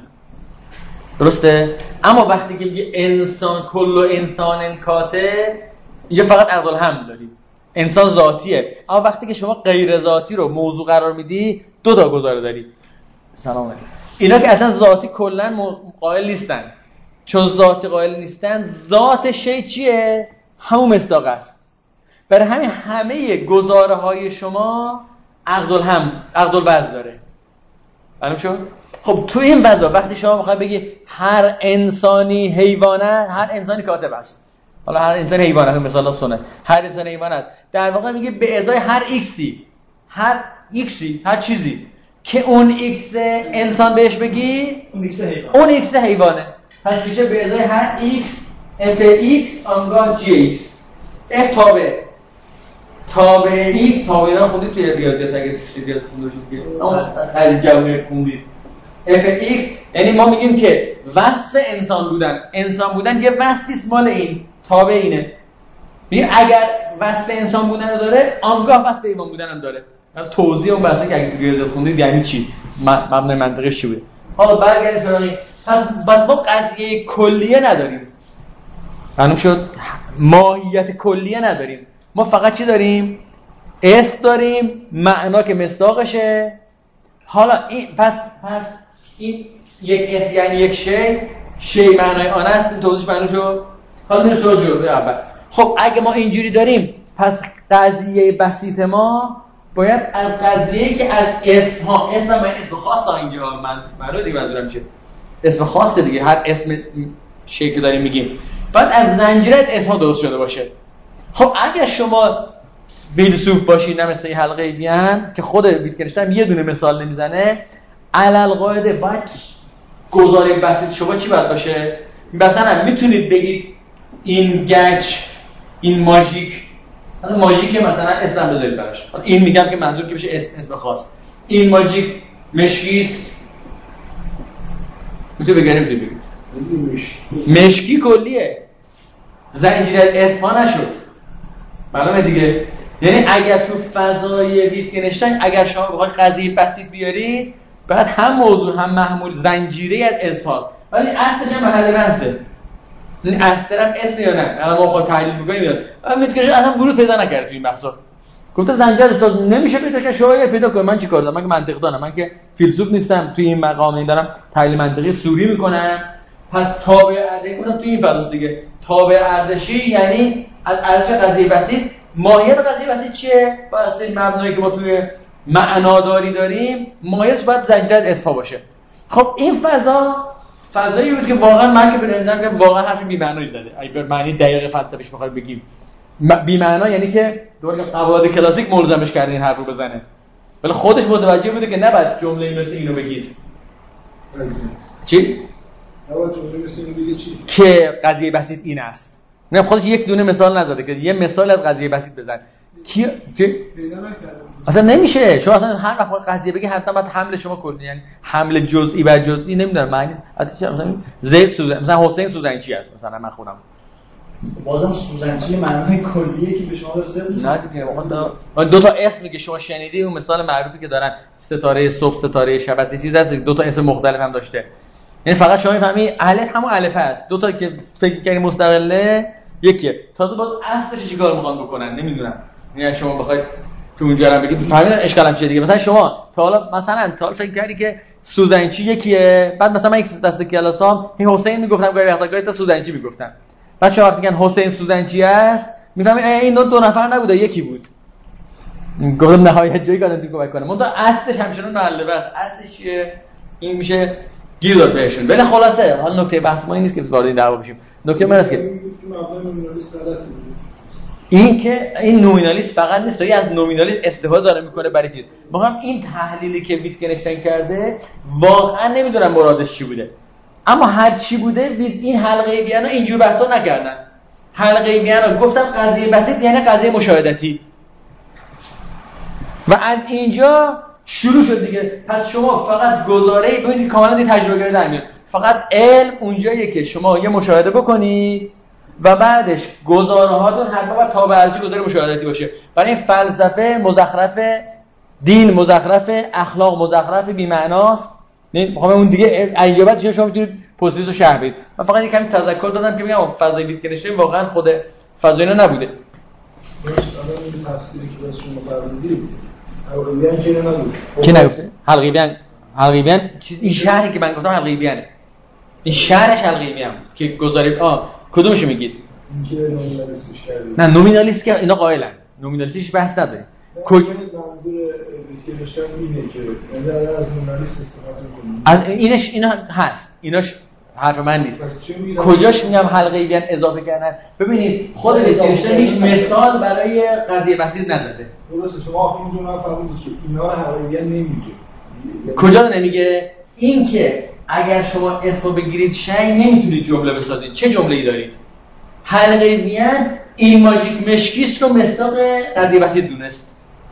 درسته؟ اما وقتی که میگه انسان کل انسان کاتب، اینجا فقط عقد الحمل دارید، انسان ذاتیه. اما وقتی که شما غیر ذاتی رو موضوع قرار میدی، دو تا گزاره دارید. سلام علیکم. اینا که اصلا ذاتی کلا قائل نیستن، چون ذاتی قائل نیستن، ذات شی چیه؟ همون مصداق است. برای همین همه گزاره های شما عقد الوضع داره. معلوم شد؟ خب تو این وضع وقتی شما میخوای بگی هر انسانی حیوانه، هر انسانی کاتب است، حالا هر انسان حیوانه، مثلا سنت هر انسان حیوانه، در واقع میگه به ازای هر ایکسی، هر ایکسی، هر چیزی که اون ایکس انسان بهش بگی، اون ایکس حیوانه. پس میشه به ازای هر ایکس اف ایکس آنگاه جی ایکس، اف تابع ایکس، تابع اینا خوندید توی ریاضیات اگه توی ریاضیات خوندید، اما خیلی جوهر خوندید. اف ایکس یعنی ما میگیم که وصف انسان بودن یه وصفی است مال این، تابع اینه. میگه اگر وصف انسان بودن رو داره، آنگاه وصف حیوان بودن هم داره. از توضیح اون بحثی که اگه ریاضیات خوندید یعنی چی، مبنای منطقش چی بوده. حالا برگردیم سراغ پس ما قضیه کلیه نداریم، معلوم شد؟ ماهیت کلیه نداریم، ما فقط چی داریم؟ اسم داریم، معنا که مصداقشه. حالا این پس این یک اسم یعنی یک شی معنای آن است، این توضیحش معلوم شد. حالا میریم سراغ جزء اول. خب اگه ما اینجوری داریم، پس قضیه بسیط ما باید از قضیه‌ای که از اسم من اسم خاص اینجا من دیگه منظورم چیه؟ اسم خاصه دیگه، هر اسم شی که داریم میگیم باید از زنجیره اسم‌ها درست شده باشه. خب اگه شما فیلسوف باشید، نه مثل حلقه بیان که خود ویتگنشتاین یه دونه مثال نمیزنه، علل قاعده باید گزاره بسیط شما چی باید باشه؟ مثلا میتونید بگید این گچ، این ماژیک، ماژیک مثلا اسم بذارید براش، این میگم که منظور که بشه اسم خاص، این ماژیک مشکیست، میتونید بگید مشکی کلیه، زنجیره اسم‌ها نشد، معلومه دیگه. یعنی اگر تو فضای ویتگنشتاین اگر شما بخواید قضیه بسیط بیارید، باید هم موضوع هم محمول زنجیره از اسم‌ها، ولی اصلش هم محل بحثه. یعنی اصلا اسم یا نه، الان ما تحلیل می‌کنیم میاد ویتگنشتاین اصلا ورود پیدا نکرد تو این بحثا. گفت زنجیره استاد نمیشه پیدا کرد، شما پیدا کنید. من چیکار دارم؟ من که منطق دانم، من که فیلسوف نیستم، توی این مقام دارم تحلیل منطقی سوری میکنم. پس تابع ارزشی گفتم توی این فضاست دیگه. تابع ارزشی یعنی از ارزش قضیه بسیط. ماهیت قضیه بسیط چیه؟ واسه مبنایی که ما توی معناداری داریم، ماهیتش باید زنجیره اسم‌ها باشه. خب این فضایی بود که واقعا من که بنظرم که واقعا حرف بی معنایی زده. اگه به معنی دقیق فلسفیش بخوایم بگیم بی معنا، یعنی که دوباره قواعد کلاسیک ملزمش کردن این حرف رو بزنه. ولی خودش متوجه بوده که نباید جمله مثل اینو بگید. چی؟
نباید جمله مثل اینو بگید چی؟
که قضیه بسیط این است. نه خودش یک دونه مثال نزده که یه مثال از قضیه بسیط بزن. کی
پیدا نکردم.
اصلا نمیشه. شما اصلا هر وقت قضیه بگی حتما باید حمل شما کلی، یعنی حمل جزئی بر جزئی نمیدونم معنی. مثلا زید سوزن، مثلا حسین سوزنچی است، مثلا من خودم
بازم سوزنچی معنی کلیه که به شما درسته.
نه دیگه دو تا اسمی که شما شنیدی اون مثال معروفی که دارن ستاره صبح، ستاره شب، از چیز هست، دو تا اسم مختلف هم داشته. یعنی فقط شما میفهمی الف همون الف است، دو تا که فکر کنی مستقله یکیه. تازه باز اصلش چیکار میخوان بکنن نمیدونم. یعنی شما بخواید تو اونجا هم بگید فهمیدن اشکال هم چیه دیگه. مثلا شما تا حالا فکر کردی که سوزنچی یکیه، بعد مثلا من یک دسته کلاسام حسین میگفتم، گاهی وقتا گاهی تا سوزنچی میگفتم. بعد شما وقتی میگن حسین سوزنچی است میفهمی این دو نفر نبوده، یکی بود. گفتم نهایت جایی که تو کمک کنه. منتها اصلش همچنان معلبه است. اصلش چیه؟ این میشه گیر داد بهشون. ولی خلاصه حالا نکته بحث ما این نیست که وارد این دعوا بشیم. نکته من است که این که این نومینالیست فقط نیست، توی از نومینالیست استفاده داره میکنه برای چیز. میگم این تحلیلی که ویتگنشتاین کرده واقعا نمیدونم مرادش چی بوده، اما هر چی بوده این حلقه وینا اینجور بحثا نکردن. حلقه وینا گفتم قضیه بسیط یعنی قضیه مشاهدتی و از اینجا شروع شد دیگه. پس شما فقط گزاره ببینید کاملا دی تجربه گرفته نمیاد. فقط علم اونجاییه که شما یه مشاهده بکنید و بعدش گزاره هاتون حتما باید تابع ارزشی گزاره مشاهدتی باشه. برای این فلسفه مزخرف، دین مزخرف، اخلاق مزخرف بی معناست. میخوام اون دیگه ایجابت شما میتونید پوزیتیو رو شرح بدید. من فقط یک کمی تذکر دادم که میگم فضای ویتگنشتاین واقعا خود فضای اینا نبوده.
الان این تفسیری که واسه شما فرمودید حلقیان که نگفت.
کی نگفته؟ حلقیان این شرحی که من گفتم حلقیانه. این شرحش حلقیان که گزارید کدومشو میگید؟
اینکه نومینالیستش کردید.
نه نومینالیست که اینا قائلن. نومینالیستش بحث نداره.
منظور ویتگنشتاین اینه که یعنی از نومینالیست استفاده می‌کنه.
از اینا هست. ایناش حرف من نیست. کجاش میگم حلقه وین اضافه کردن؟ ببینید خود ویتگنشتاین هیچ مثال برای قضیه بسیط نزده.
درسته شما اینجوری فهمیدید که اینا رو حلقه وین نمیگه.
کجا رو نمیگه؟ این که اگر شما اسمو بگیرید شی نمیتونید جمله بسازید. چه جمله‌ای دارید؟ حلقه وین این ماژیک مشکیست رو مصداق قضیه بسیط دونست.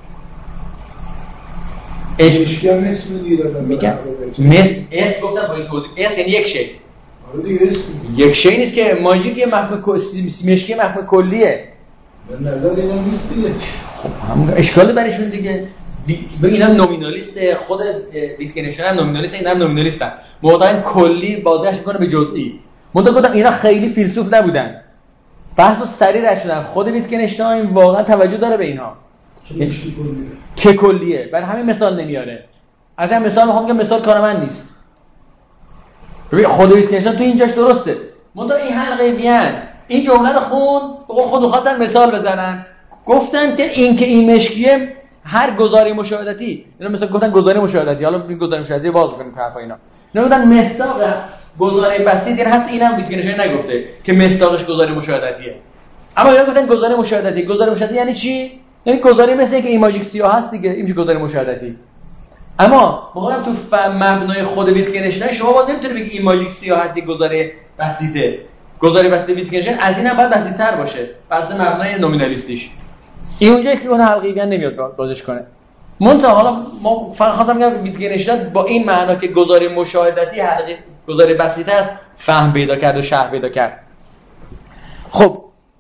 مشکی هم اسم میگیره
اسم گفتم باید توضیح. اسم یعنی یک شی.
دیگه اسم
یک شی نیست که ماژیک یه مفهوم مشکی مفهوم کلیه.
به نظر اینا نیست دیگه.
خب هم اشکال برایشون دیگه. اینا نومینالیست، خود ویتگنشتاین هم نومینالیست، اینا هم نومینالیستن. موضوع کلی بازگشت میکنه به جزئی. منتها گفتم اینا خیلی فیلسوف نبودن. بحثو سریع رد شدن. خود ویتگنشتاین واقعا توجه داره به اینها. که کلیه. برای همین مثال نمیاره. از این مثال میخوام که مثال کار من نیست. ببین خود ویتگنشتاین تو اینجاش درسته. منتها این حلقه وین این جمله رو خون، به قول خودم خواستن مثال بزنن. گفتن که این مشکیه هر گزاره مشاهدتی، اینا مثلا گفتن گزاره مشاهدتی، حالا این گزاره مشاهدتی باز کنیم حرفا اینا. اینا گفتن مصداق گزاره بسیط، یعنی حتی اینم ویتگنشتاین نگفته که مصداقش گزاره مشاهدتیه. اما اینا گفتن گزاره مشاهدتی. گزاره مشاهدتی یعنی چی؟ یعنی گزاره مثل اینکه این ماژیک سیاه هست دیگه، این میشه گزاره مشاهدتی. اما موقعی تو مبنای خود ویتگنشتاین شما باید نمیتونید بگید این ماژیک سیاه هست گزاره بسیطه. گزاره بسیط ویتگنشتاین از اینم باید بسیط‌تر باشه. پس مبنای نومینالیستیش. این اونجایی که اون حلقه وین نمیاد بازش کنه. منتها حالا ما فقط خواستم بگم ویتگنشتاین با این معنا که گزاره مشاهدتی حلقه گزاره بسیط است فهم پیدا کرد و شرح پیدا کرد. خب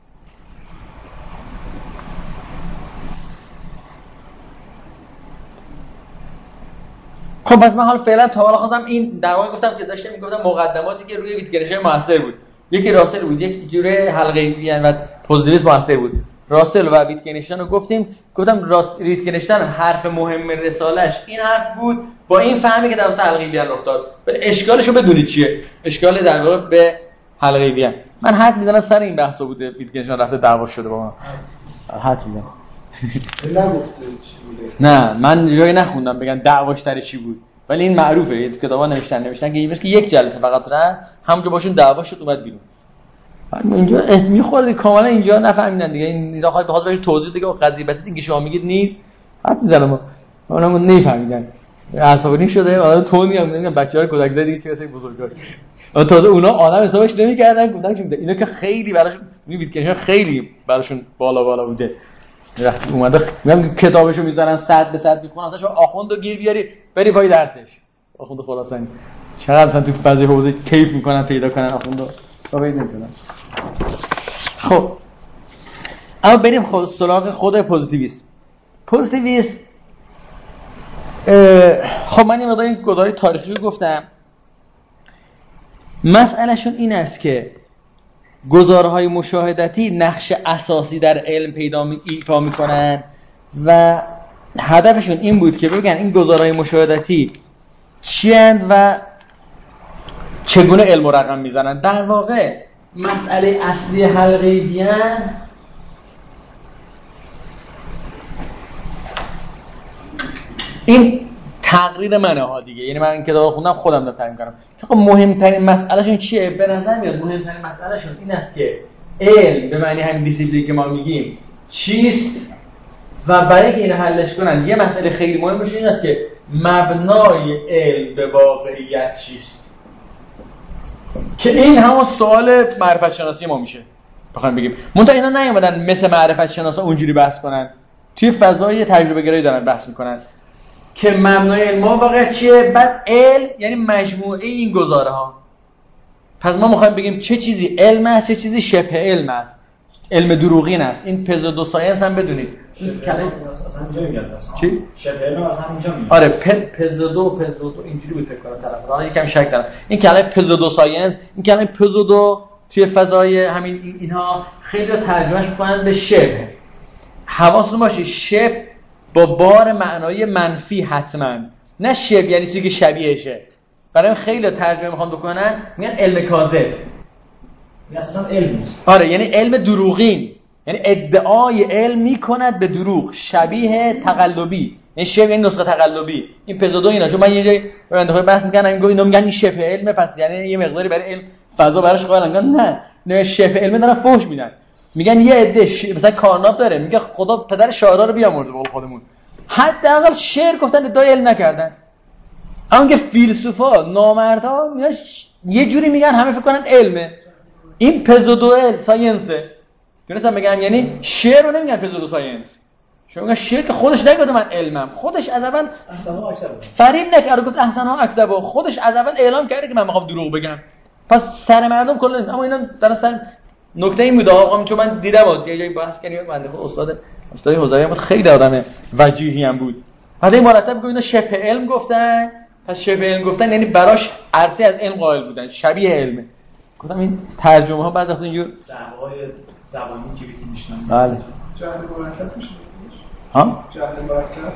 پس من حالا فعلا تا حالا خواستم این در واقع گفتم که داشتم میگفتم مقدماتی که روی ویتگنشتاین موثر بود. یکی راسل بود، یک جوره حلقه وین و پوزیتیویسم موثر بود. راسل و ویتگنشتاین رو گفتم ویتگنشتاین حرف مهم رسالش این حرف بود با این فهمی که در وسط حلقه وین رخ داد. ولی اشکالشو بدونید چیه؟ اشکال در واقع به حلقه وین. من حد میزنم سر این بحثا بوده ویتگنشتاین رفته دعوا شده با من. حد میزنم.
نگفته چی بوده. نه
من جایی نخوندم بگن دعواش سر چی بود. ولی این معروفه، تو کتابا نوشتن که مثل یک جلسه فقط رفت همونجا باشون دعوا شد اومد بیرون. اینجا میخوره کاملا اینجا نفهمیدن دیگه. این خواهد بهش توضیح دیگه قضیه بسیط اینکه شما میگید نیست. حد میزنم اونا نمیفهمیدن، عصبانی شده آدم تونی هم میگن بچه‌ها کودک دیگه چه کسی بزرگا. تازه اونا آدم حسابش نمی‌کردن کودک میده. اینا که خیلی براشون می‌بینید که خیلی براشون بالا بوده. وقتی اومده میگم کتابشو میذارن 100 به 100 میخونن، اصلا شما آخوندو گیر بیاری بری پای درسش. آخوند خراسانی چقدر اصلا تو فضای حوزه کیف میکنن پیدا کنن آخوندو تا پیدا نمیکنن. خب اما بریم سراغ خود پوزیتیویسم. خب من یه مقدار این گزاره تاریخی رو گفتم. مسئلهشون این است که گزارهای مشاهدتی نقش اساسی در علم ایفا میکنن و هدفشون این بود که بگن این گزارهای مشاهدتی چی هستند و چگونه علم و رقم میزنن. در واقع مسئله اصلی حلقه بیان این تقریر منه ها دیگه، یعنی من این کتاب خوندم خودم دارم تعیین کردم که خب مهمترین مسئلهشون چیه. به نظر میاد مهمترین مسئلهشون این است که علم به معنی همین دیسیپلینی که ما میگیم چیست و برای اینکه اینو حلش کنن یه مسئله خیلی مهمش این است که مبنای علم به واقعیت چیست، که این همون سوال معرفت شناسی ما میشه بخوایم بگیم. منتها اینا نیومدن مثل معرفت شناسا اونجوری بحث کنن، توی فضای تجربه گرایی دارن بحث میکنن که مبنای علم واقعیت چیه. بعد علم یعنی مجموعه این گزاره ها. پس ما میخوایم بگیم چه چیزی علم است، چه چیزی شبه علم است، علم دروغین است. این پزودو ساینس هم بدونید
کلمه اصلا اینجا میاد
چی؟
شبه علم اصلا اینجا میاد.
آره پزودو اینجوری بود فکر کنم طرف. الان یکم شک دارم. این کلمه پزودو ساینس، این کلمه پزودو توی فضای همین اینها خیلی ترجمهش میکنن به شبه. حواستون باشه شبه با بار معنای منفی حتما، نه شبه یعنی چیزی که شبیهشه. برای خیلی ترجمه میخوام بکنن میگن علم کاذب،
این اصلا علم نیست.
آره یعنی علم دروغین، یعنی ادعای علم میکند به دروغ، شبیه تقلبی، یعنی شبیه این نسخه تقلبی. این پزودو اینا چون من یه جایی به بنده خدا بحث میکنم میگم اینا میگن این شبه علمه، پس یعنی یه مقداری برای علم فضا براش قائلن. نه شبه علم دارن فحش میدن، میگن یه عده مثلا کارناب داره میگه خدا پدر شاعرها رو بیامرزه به خودمون، حداقل شعر گفتن ادعای علم نکردن. اما که فیلسوفا نامردا یه جوری میگن همه فکر کنن علمه. این پزودو ساینسه. دونستم بگم یعنی شعر رو نمیگن پزودو ساینس، شما میگن شعر که خودش نگفته من علمم، خودش از اول
احسن‌ها اکسبو
فریب نکرد، گفت احسن‌ها اکسبو، خودش از اول اعلام کرده که من میخوام دروغ بگم. پس سر مردم کلا اما اینا در اصل نکته این بود آقا، چون من دیدم یه جایی بحث کردیم بنده خود استاد حوزوی هم خیلی آدم وجیحی هم بود. بعد این مرتب میگه اینا شبه علم گفتن، پس شبه علم گفتن یعنی براش عرصه از علم قائل بودن، شبیه علمه. گفتم این ترجمه ها بعضی وقتا اینجور
دعوای زبانی که بیتون میشنن.
بله
جهل مرکب میشه.
ها
جهل مرکب.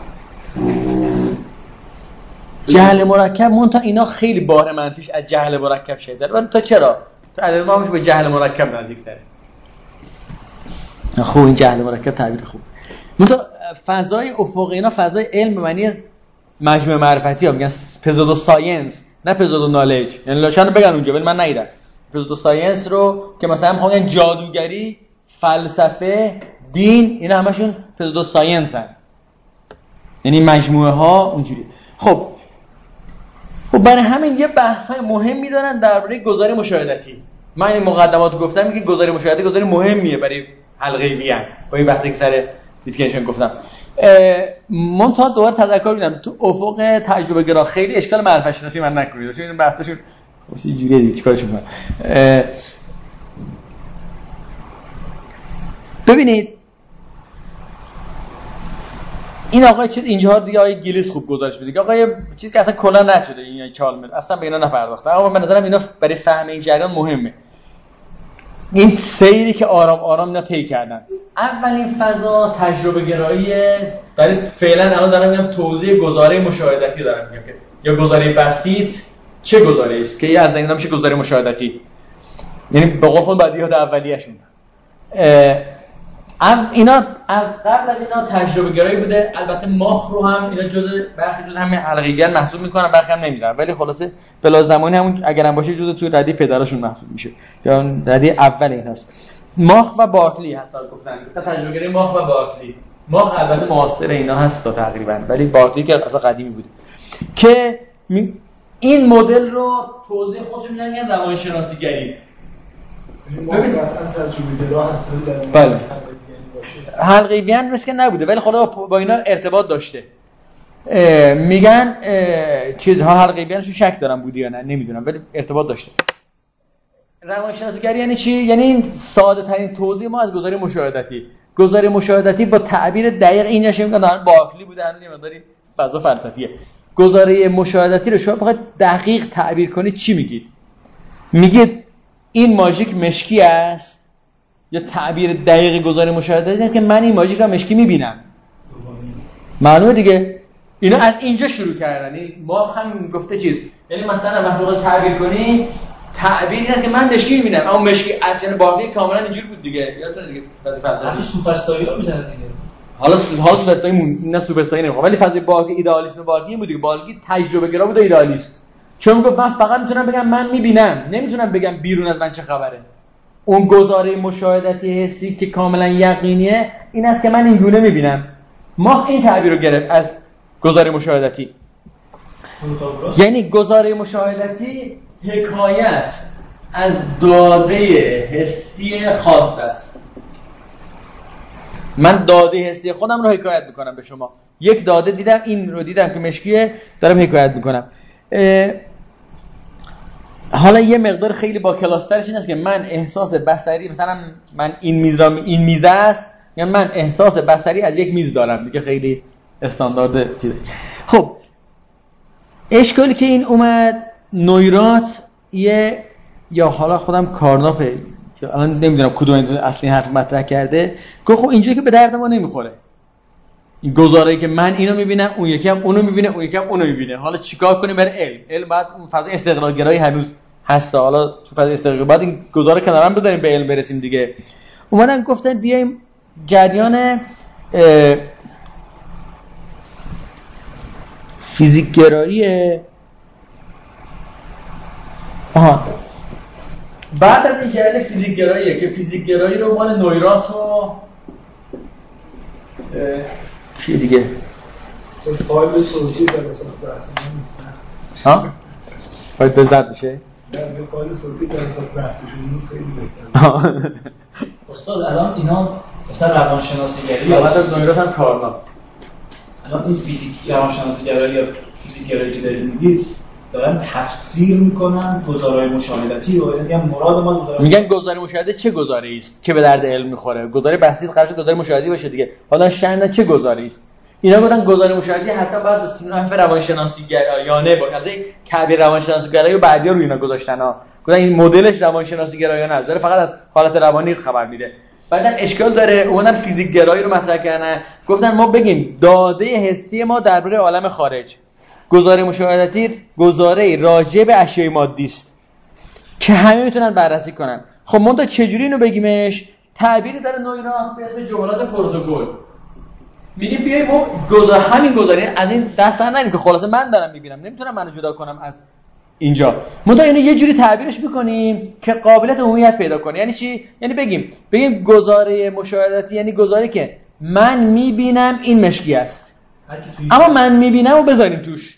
جهل مرکب مون تا اینا خیلی بار منفیش از جهل مرکب شدید. ولی تا چرا؟ تو عدد ما به جهل مرکب نزدیک‌تره. خوب این جهل مرکب تعبیر خوب. مون تا فضای افقی اینا فضای علم به معنی مجموعه معرفتی ها میگن پزودو ساینس نه پزودو نالج، یعنی لاشانو بگن اونجا ولی من ندیدم. پزودو ساینس رو که مثلا میگن جادوگری، فلسفه، دین، اینا همشون پزودو ساینس هستن، یعنی مجموعه ها اونجوری. خب برای همین یه بحث‌های مهمی دارن درباره گزاره مشاهدتی. من این مقدماتو گفتم که گزاره مشاهدتی گزاره مهمیه برای حلقه وین با این بحثی که سر دیسکشن گفتم. من تا دوباره تذکر میدم تو افق تجربه گرا خیلی اشکال معرفت شناسی من نکنید، چون این بحثاشون واسه جوریه دیگه چیکارش میکنن. ببینید این آقای چیز اینجا دیگه آقای گیلیس خوب گزارش بده که آقای چیزی که اصلا کلا نشده این چالمر اصلا به اینا نپرداخته، اما به نظرم اینا برای فهم این جریان مهمه. این سیری که آرام آرام اینا طی کردن. اولین فضا تجربه گراییه، برای فعلا الان دارم میگم توضیح گزاره مشاهدتی دارم میگم که یا گزاره بسیط چه گزاره است که از اینا میشه گزاره مشاهدتی، یعنی به قول خود بدیهیات اولیه‌شون. اینا قبل از اینا تجربه گرایی بوده. البته ماخ رو هم اینا برخی جزء همین حلقه‌گیان محسوب میکنن، برخی هم نمیدونن، ولی خلاصه بلا زمانی همون اگرم باشه جزء توی ردیف پدراشون محسوب میشه یا ردیف اول ایناست. ماخ و بارکلی حتی گفتن تجربه گرایی ماخ و بارکلی. ما البته معاصر اینا هست تا تقریبا، ولی بارکلی که اصلا قدیمی بوده که این مدل رو توضیح خودش میدن میگن روانشناسیگری.
ببین تجربه گرا هست
بله حلقی‌ویان مثل که نبوده ولی خدا با اینا ارتباط داشته. میگن چیزها حلقی‌ویانشو شک دارم بودی یا نه نمیدونم ولی ارتباط داشته. روانشناسیگری یعنی چی؟ یعنی این ساده ترین توضیح ما از گزاره مشاهدتی. گزاره مشاهدتی با تعبیر دقیق این نشه میگن دارن باقلی بوده همین مقداری فضا فلسفیه. گزاره مشاهدتی رو شما بخواید دقیق تعبیر کنید چی میگید؟ میگید این ماژیک مشکی است یا تعبیر دقیق گزاره مشاهدتی اینه که من این ماژیک رو مشکی میبینم. معلومه دیگه اینا از اینجا شروع کردن. ما هم گفته چیز یعنی مثلا وقتی بخواد تعبیر کنی تعبیر این است که من مشکی میبینم اما مشکی اصلا باقی کاملا اینجوری بود دیگه. یادتونه دیگه فلسفه
سوپرستایی رو میزنه دیگه.
حالا سوپرستایی نه سوپرستایی نمیخوام ولی فضای باقی ایدئالیسم باقی بود دیگه. باقی تجربه گرا بود و ایدئالیست. چون میگفت من فقط میتونم بگم من میبینم نمیتونم بگم بیرون از من چه خبره. اون گزاره مشاهدتی حسی که کاملا یقینیه این است که من این گونه میبینم. ما این تعبیر رو گرفت از گزاره مشاهدتی. یعنی گزاره مشاهدتی حکایت از داده حسی خاص است. من داده حسی خودم رو حکایت میکنم به شما. یک داده دیدم این رو دیدم که مشکیه دارم حکایت میکنم. حالا یه مقدار خیلی با کلاسترش این است که من احساس بصری مثلا من این میز است یا من احساس بصری از یک میز دارم دیگه خیلی استاندارد چیزه. خب اشکالی که این اومد نویرات یا حالا خودم کارناپه که الان نمیدونم کدوم اصلی حرف مطرح کرده که خب اینجوری که به درد ما نمیخوره. این گزاره‌ای که من اینو میبینم اون یکی هم اونو میبینه اون یکی هم اونو میبینه. حالا چیکار کنیم برای علم بعد اون فضا استقلال گرایی هنوز هست. حالا تو فضا استقلال بعد این گزاره کنار هم بذاریم به علم برسیم دیگه. اومدن گفتن بیایم جریان فیزیک گرایی بعد از این جریان فیزیک گراییه که فیزیک گرایی رو مال نویرات و چی دیگه
فایل صوتی جلسات بحثی نیست.
ها؟ فایل بزد میشه؟
نه فایل صوتی جلسات بحثی شده خیلی بهتره.
استاد الان اینا مثلا روانشناسیگری
بعد از نویرات هم کارنا
الان این فیزیک روانشناسیگری یا فیزیک گرایی که دارید میگید دارن تفسیر میکنن گزاره‌های مشاهدتی رو. میگن مراد ما گزاره
میگن گزاره مشاهده چه گزاره‌ای است که به درد علم میخوره. گزاره بسیط قرار شد گزاره مشاهدی باشه دیگه. حالا شأن چه گزاره‌ای است؟ اینا گفتن گزاره مشاهدی حتی بعضی از تیم حرف روانشناسی گرایانه باشه. از این کبیر روانشناسی گرایی و بعدیا رو اینا گذاشتن ها. گفتن این مدلش روانشناسی گرایانه است. داره فقط از حالت روانی خبر میده. بعدن اشکال داره اومدن فیزیک گرایی رو مطرح کردن. گفتن ما بگیم داده حسی ما درباره عالم خارج. گزاره مشاهدتی گزاره راجع به اشیاء مادی است که همه میتونن بررسی کنن. خب ما تا چجوری اینو بگیمش؟ تعبیری داره نویرات به اسم جملات پروتکل. میگیم بیایم ما همین گزاره از این دست نریم که خلاصه من دارم میبینم نمیتونم منو جدا کنم از اینجا. ما تا اینو یه جوری تعبیرش میکنیم که قابلیت عمومیت پیدا کنه. یعنی چی؟ یعنی بگیم گزاره مشاهدتی یعنی گزاره که من میبینم این مشکی است اما من میبینم و بذاریم توش.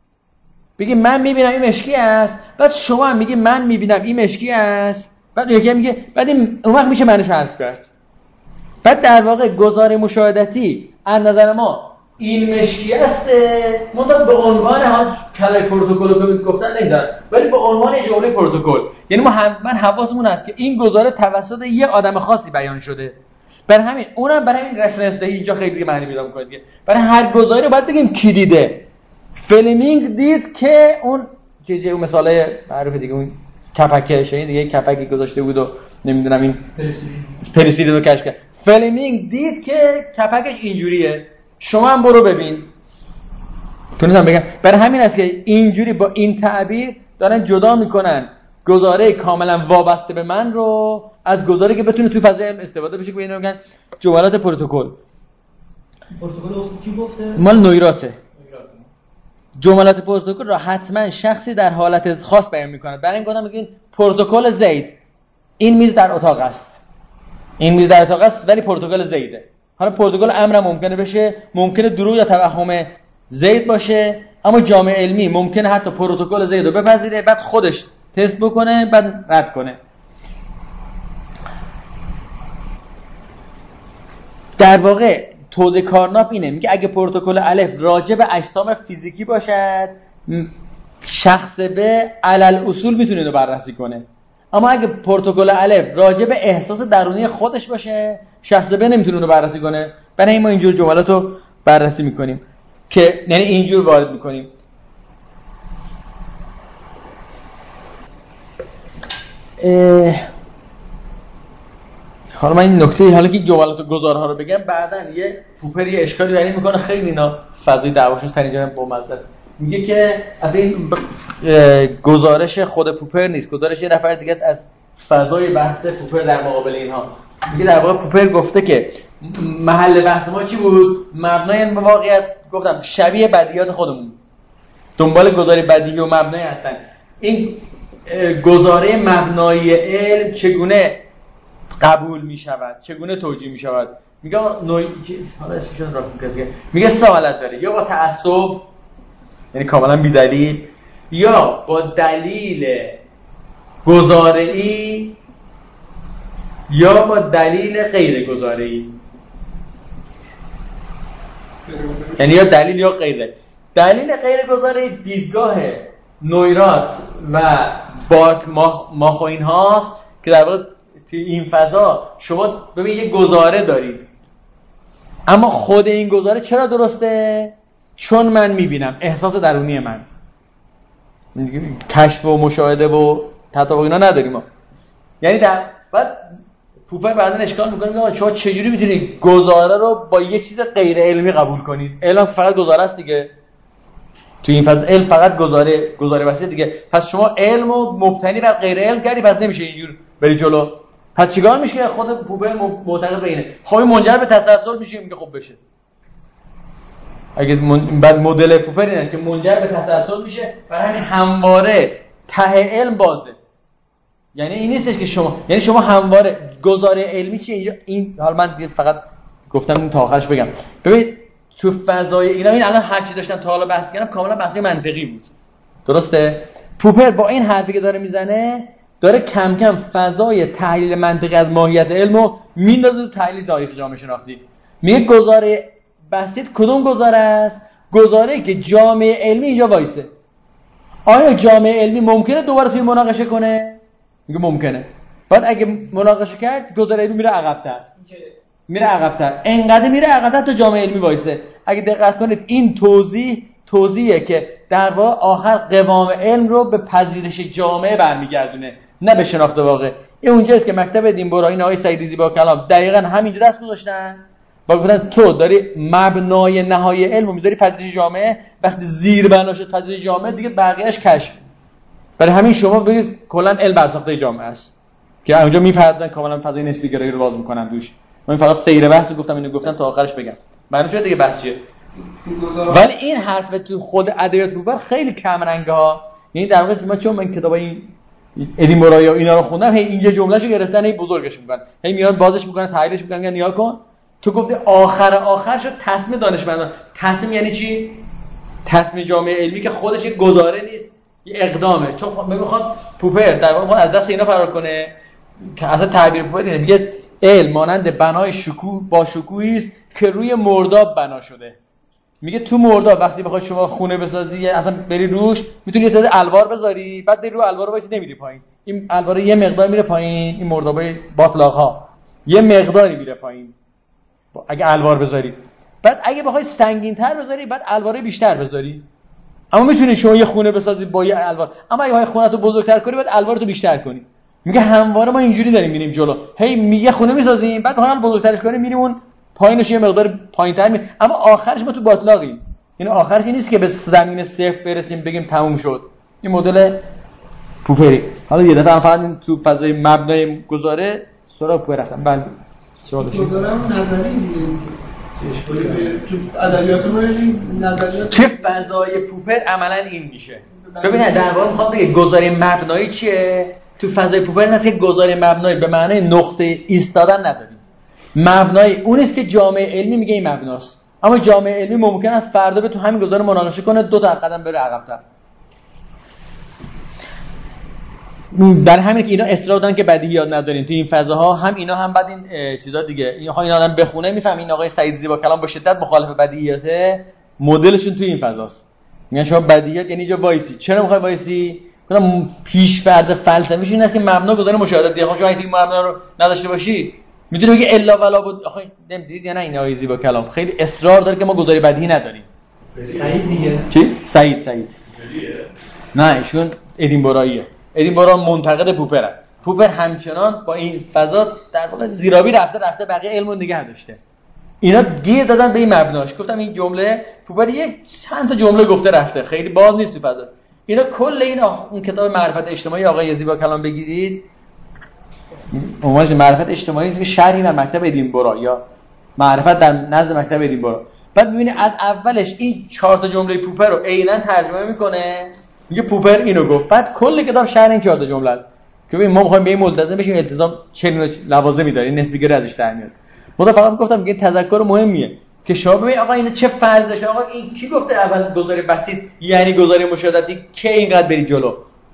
بگیم من میبینم این مشکی است بعد شما هم میگی من میبینم این مشکی است بعد یکی هم میگه بعد اون وقت میشه منش حذف کرد. بعد در واقع گزاره مشاهدتی از نظر ما این مشکی است منتها به عنوان کلمه پروتکل رو گفتن نمیدونن ولی به عنوان جمله پروتکل. یعنی من حواسمون هست که این گزاره توسط یه آدم خاصی بیان شده. برای همین اونم برای همین رفرنس دهی اینجا خیلی دیگه معنی پیدا می‌کنه دیگه. برای هر گزاره رو باید بگیم کی دیده. فلمینگ دید که اون که اون مثال معروف دیگه اون کپکش دیگه کپکی گذاشته بود و نمیدونم این پنیسیلین رو کشف کرد. فلمینگ دید که کپکش اینجوریه شما هم برو ببین. تونستم بگم برای همین است که اینجوری با این تعبیر دارن جدا میکنن گزاره کاملا وابسته به من رو از گزاره که بتونه توی فضای علم استفاده بشه که اینا میگن جملات پروتکل.
پروتکل کی گفته؟
مال نویراته. جملات پروتکل را حتما شخصی در حالت خاص بیان میکنه. برای این گفتم میگین پروتکل زید این میز در اتاق است. این میز در اتاق است ولی پروتکل زیده. حالا پروتکل امر ممکنه بشه، ممکنه دروغ یا توهم زید باشه، اما جامعه علمی ممکنه حتی پروتکل زید رو بپذیره بعد خودش تست بکنه بعد رد کنه. در واقع توضیح کارناپ اینه، میگه اگه پروتکل الف راجع به اجسام فیزیکی باشد شخص به علل اصول میتونه اینو بررسی کنه، اما اگه پروتکل الف راجع به احساس درونی خودش باشه شخص به نمیتونه اونو بررسی کنه. برای ما اینجور جملاتو بررسی میکنیم که یعنی اینجور وارد میکنیم. حالا من این نکته حالا که جملات و گزارها رو بگم بعدن یه پوپر یه اشکالی برای میکنه، خیلی اینا فضای دعواشون تنیجان با مزدست. میگه که از این گزارش خود پوپر نیست، گزارش یه نفر دیگه از فضای بحث پوپر در مقابل اینها. میگه در واقع پوپر گفته که محل بحث ما چی بود؟ مبنای این واقعیت گفتم شبیه بدیهیات خودمون، دنبال گزاره بدیهی و مبنایی هستن. این گزاره مبنایی علم چگونه قبول می شود، چگونه توجیه می شود؟ میگه حالا اسمشون راست میگه، میگه سه حالت داره، یا با تعصب یعنی کاملا بی دلیل، یا با دلیل گزاره‌ای، یا با دلیل غیر گزاره‌ای. یعنی یا دلیل یا غیر. دلیل غیر گزاره‌ای دیدگاه نویرات و بارک ماخ و این هاست که در واقع توی این فضا شما ببین یه گزاره دارید، اما خود این گزاره چرا درسته؟ چون من میبینم، احساس درونی من، کشف و مشاهده و تطابق اینا نداریم ما. یعنی در بعد پوپر بعدن اشکال میکنه، میگه شما چجوری میتونید گزاره رو با یه چیز غیر علمی قبول کنید؟ علم فقط گزاره است دیگه، توی این فضا علم فقط گزاره واسه دیگه. پس شما علم رو مبتنی بر غیر علم کردی، پس نمیشه اینجور بری جلو. پس چیکار میشه؟ خود پوپر معتقد به اینه. خب این منجر به تسلسل میشه، میگه خب بشه. اگه بعد مدل پوپر اینه که منجر به تسلسل میشه، برای همین همواره ته علم بازه. یعنی این نیستش که شما همواره گزاره علمی چیه اینجا. این حالا من فقط گفتم این تا آخرش بگم. ببین تو فضای اینا این الان هر چی داشتم تا حالا بحث کردم کاملا بحث منطقی بود، درسته؟ پوپر با این حرفی که داره میزنه داره کم کم فضای تحلیل منطقی از ماهیت علمو میندازه تو تحلیل تاریخ جامعه شناختی. میگه گزاره بسیط کدوم گزاره است؟ گزاره‌ای که جامعه علمی اینجا وایسه. آیا جامعه علمی ممکنه دوباره توی مناقشه کنه؟ میگه ممکنه. بعد اگه مناقشه کرد گزاره علمی میره عقب‌تر، انقدر میره عقب‌تر تا جامعه علمی وایسه. اگه دقت کنید این توضیحه که در واقع آخر قوام علم رو به پذیرش جامعه برمیگردونه، نه به شناخت واقع. این اونجاست که مکتب دینبورا این آقای سعیدی زیبا کلام دقیقاً همینجا دست گذاشتن و گفتن تو داری مبنای نهایی علم رو میذاری پذیرش جامعه، وقتی زیر بنا شد پذیرش جامعه دیگه بقیه‌اش کشف. برای همین شما بگید کلا علم برساخته جامعه است که اونجا میپردازن کاملا فضای نسبی گرایی رو باز میکنن دوش. من فقط سیر بحث رو گفتم تا آخرش بگم، معنی شده دیگه بحثیه. ولی این حرف تو خود ادبیات پوپر خیلی کم رنگه ها. یعنی در واقع من چون من کتابای ادینبورا یا اینا رو خوندم، هی این یه جملهشو گرفتن هی بزرگش میکنن، هی میاد بازش میکنن، تحلیلش میکنن، میگن نیا کن تو گفتی آخر شد تصمیم دانشمندان. تصمیم یعنی چی؟ تصمیم جامعه علمی که خودش یک گزاره نیست، یه اقدامه. چون میخواد پوپر در واقع از دست اینا فرار کنه. اصلا تعبیر پوپر اینه، میگه علم مانند بنای با شکوهی است که روی مرداب بنا شده. میگه تو مرداب وقتی بخوای شما خونه بسازی اصلا بری روش، میتونی یه تعداد الوار بذاری، بعد بری رو الوار وایس نمیری پایین، این الوار یه مقدار میره پایین، این مردابای باطلاق‌ها یه مقداری میره پایین اگه الوار بذاری. بعد اگه بخوای سنگین‌تر بذاری بعد الوار بیشتر بذاری. اما میتونی شما یه خونه بسازی با یه الوار، اما اگه بخوای خونه‌تو بزرگتر کنی بعد الوارتو بیشتر کنی. میگه همواره ما اینجوری داریم میریم جلو، هی یه خونه میسازیم بعد حالا بزرگترش کنیم میریم اون پایینش یه مقدار پایین‌تر میریم، اما آخرش ما تو باطلاقیم. یعنی آخرش این نیست که به زمین صفر برسیم بگیم تموم شد. این مدل پوپری. حالا یه دفعه فقط تو فضای مبنای گزاره سراغ پوپر هستم. بله
گزاره هم نظری دیگه. تو ادبیات ما نظریات
چه فضای پوپر عملاً این میشه. ببینید در واقع میخوام بگم گزاره مبنایی چیه؟ تو فضای پوپر هست که گزاره مبنایی به معنای نقطه ایستادن نداریم. مبنای اون است که جامعه علمی میگه این مبناست، اما جامعه علمی ممکن است فردا به تو همین گزاره مناقشه کنه 2 تا قدم بره عقب‌تر. در همین که اینا اصرار دارن که بدیهیات نداریم تو این فضاها، هم اینا هم بعد این چیزا دیگه این آدم بخونه میفهم این آقای سعید زیبا کلام با شدت مخالف بدیهیاته، مدلشون تو این فضاست. میگن شما بدیهیات یعنی جا وایسی. چرا میخوای وایسی؟ گفتم پیش فرض فلسفیش این است که مبنا گذاره مشاهدات دیگه. خب شما این مبنا رو نداشته باشی میدونی میگه الا ولا بود. آخه نمیدید یا نه این آقای زیبا کلام خیلی اصرار داره که ما گذاری بدیهی نداریم.
سعید دیگه
چی؟ سعید نه ایشون ادینبراییه. ادینبرا منتقد پوپره. پوپر همچنان با این فضا در واقع زیرابی رفته بقیه علمو نگه داشته. اینا گیر دادن به این مبناش. گفتم این جمله پوپر یک چند تا جمله گفته رفته، خیلی باز نیست تو فضا. اینا کل این اون کتاب معرفت اجتماعی آقای زیبا کلام بگیرید، عنوانش معرفت اجتماعی که شرحی در مکتب ادینبرا یا معرفت در نزد مکتب ادینبرا، بعد ببینید از اولش این 4 تا جمله پوپر رو عیناً ترجمه میکنه، میگه پوپر اینو گفت، بعد کل کتاب شرح این 4 تا جمله است که ما میخوایم به این ملتزم بشیم. التزام چه لوازمی داره، این نسبی گرایی ازش در میاد. من فقط گفتم میگه تذکر مهمیه که شما ببین آقا این چه فرض داشته، آقا این کی گفته اول گذاری بسیط یعنی گذاری مشاهداتی که اینقدر بری جلو.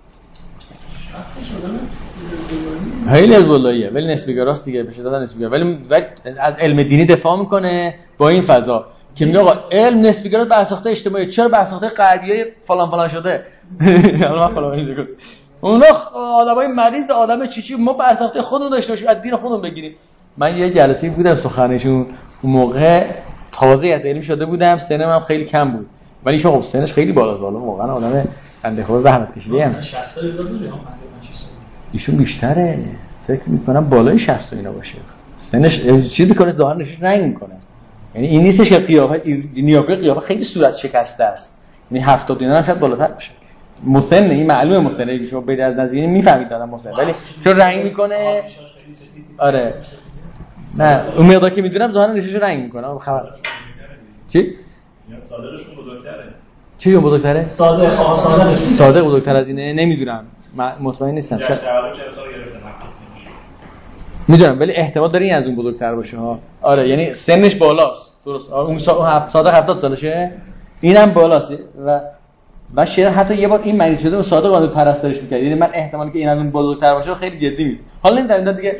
خیلی حزب اللهیه ولی نسبی گراست دیگه، به شدت نسبی گرا، ولی از علم دینی دفاع میکنه با این فضا که میگه آقا علم نسبی گرا بر اساس اجتماعی، چرا بر اساس غربیای فلان شده؟ حالا من فلان میگم اونا آدمای مریض آدم چی ما بر اساس خودمون داشته باشیم، از دین خودمون بگیریم. من یه جلسه بودم سخنشون، اون موقع تازه علمی شده بودم، سنم هم خیلی کم بود ولی ایشون خب سنش خیلی بالاست، والا واقعا آدم بنده خدا زحمت کشیده ام.
60 سال بود
ایشون بیشتره، فکر میکنم بالای 60 اینا باشه. سنش چیزی کنه ظاهرش رنگ میکنه، یعنی این نیستش که قیافه خیلی صورت شکسته است، یعنی 70 اینا شاید بالاتر باشه. مسن این معلومه مسنه که شما بید از نزدیک میفهمید دادم مسن، ولی چون رنگ میکنه آره نه اون مقدار که میدونم ظاهرا ریشش رنگ میکنه. خبر چی؟
یا صادقشون بزرگتره.
چی بزرگتره؟
صادق
بزرگتر از اینه نمیدونم، مطمئن نیستم.
شاید 40 سال گرفتن
میدونم ولی احتمال داره این از اون بزرگتر باشه ها. آره یعنی سنش بالاست درست. اون صادق 70 سالشه، اینم بالاست و شاید حتی یه بار این مریض شده اون صادق باید پرستارش می‌کرد. یعنی من احتمالی که این از اون بزرگتر باشه خیلی جدی می‌بینم. حالا نمی‌دونم دیگه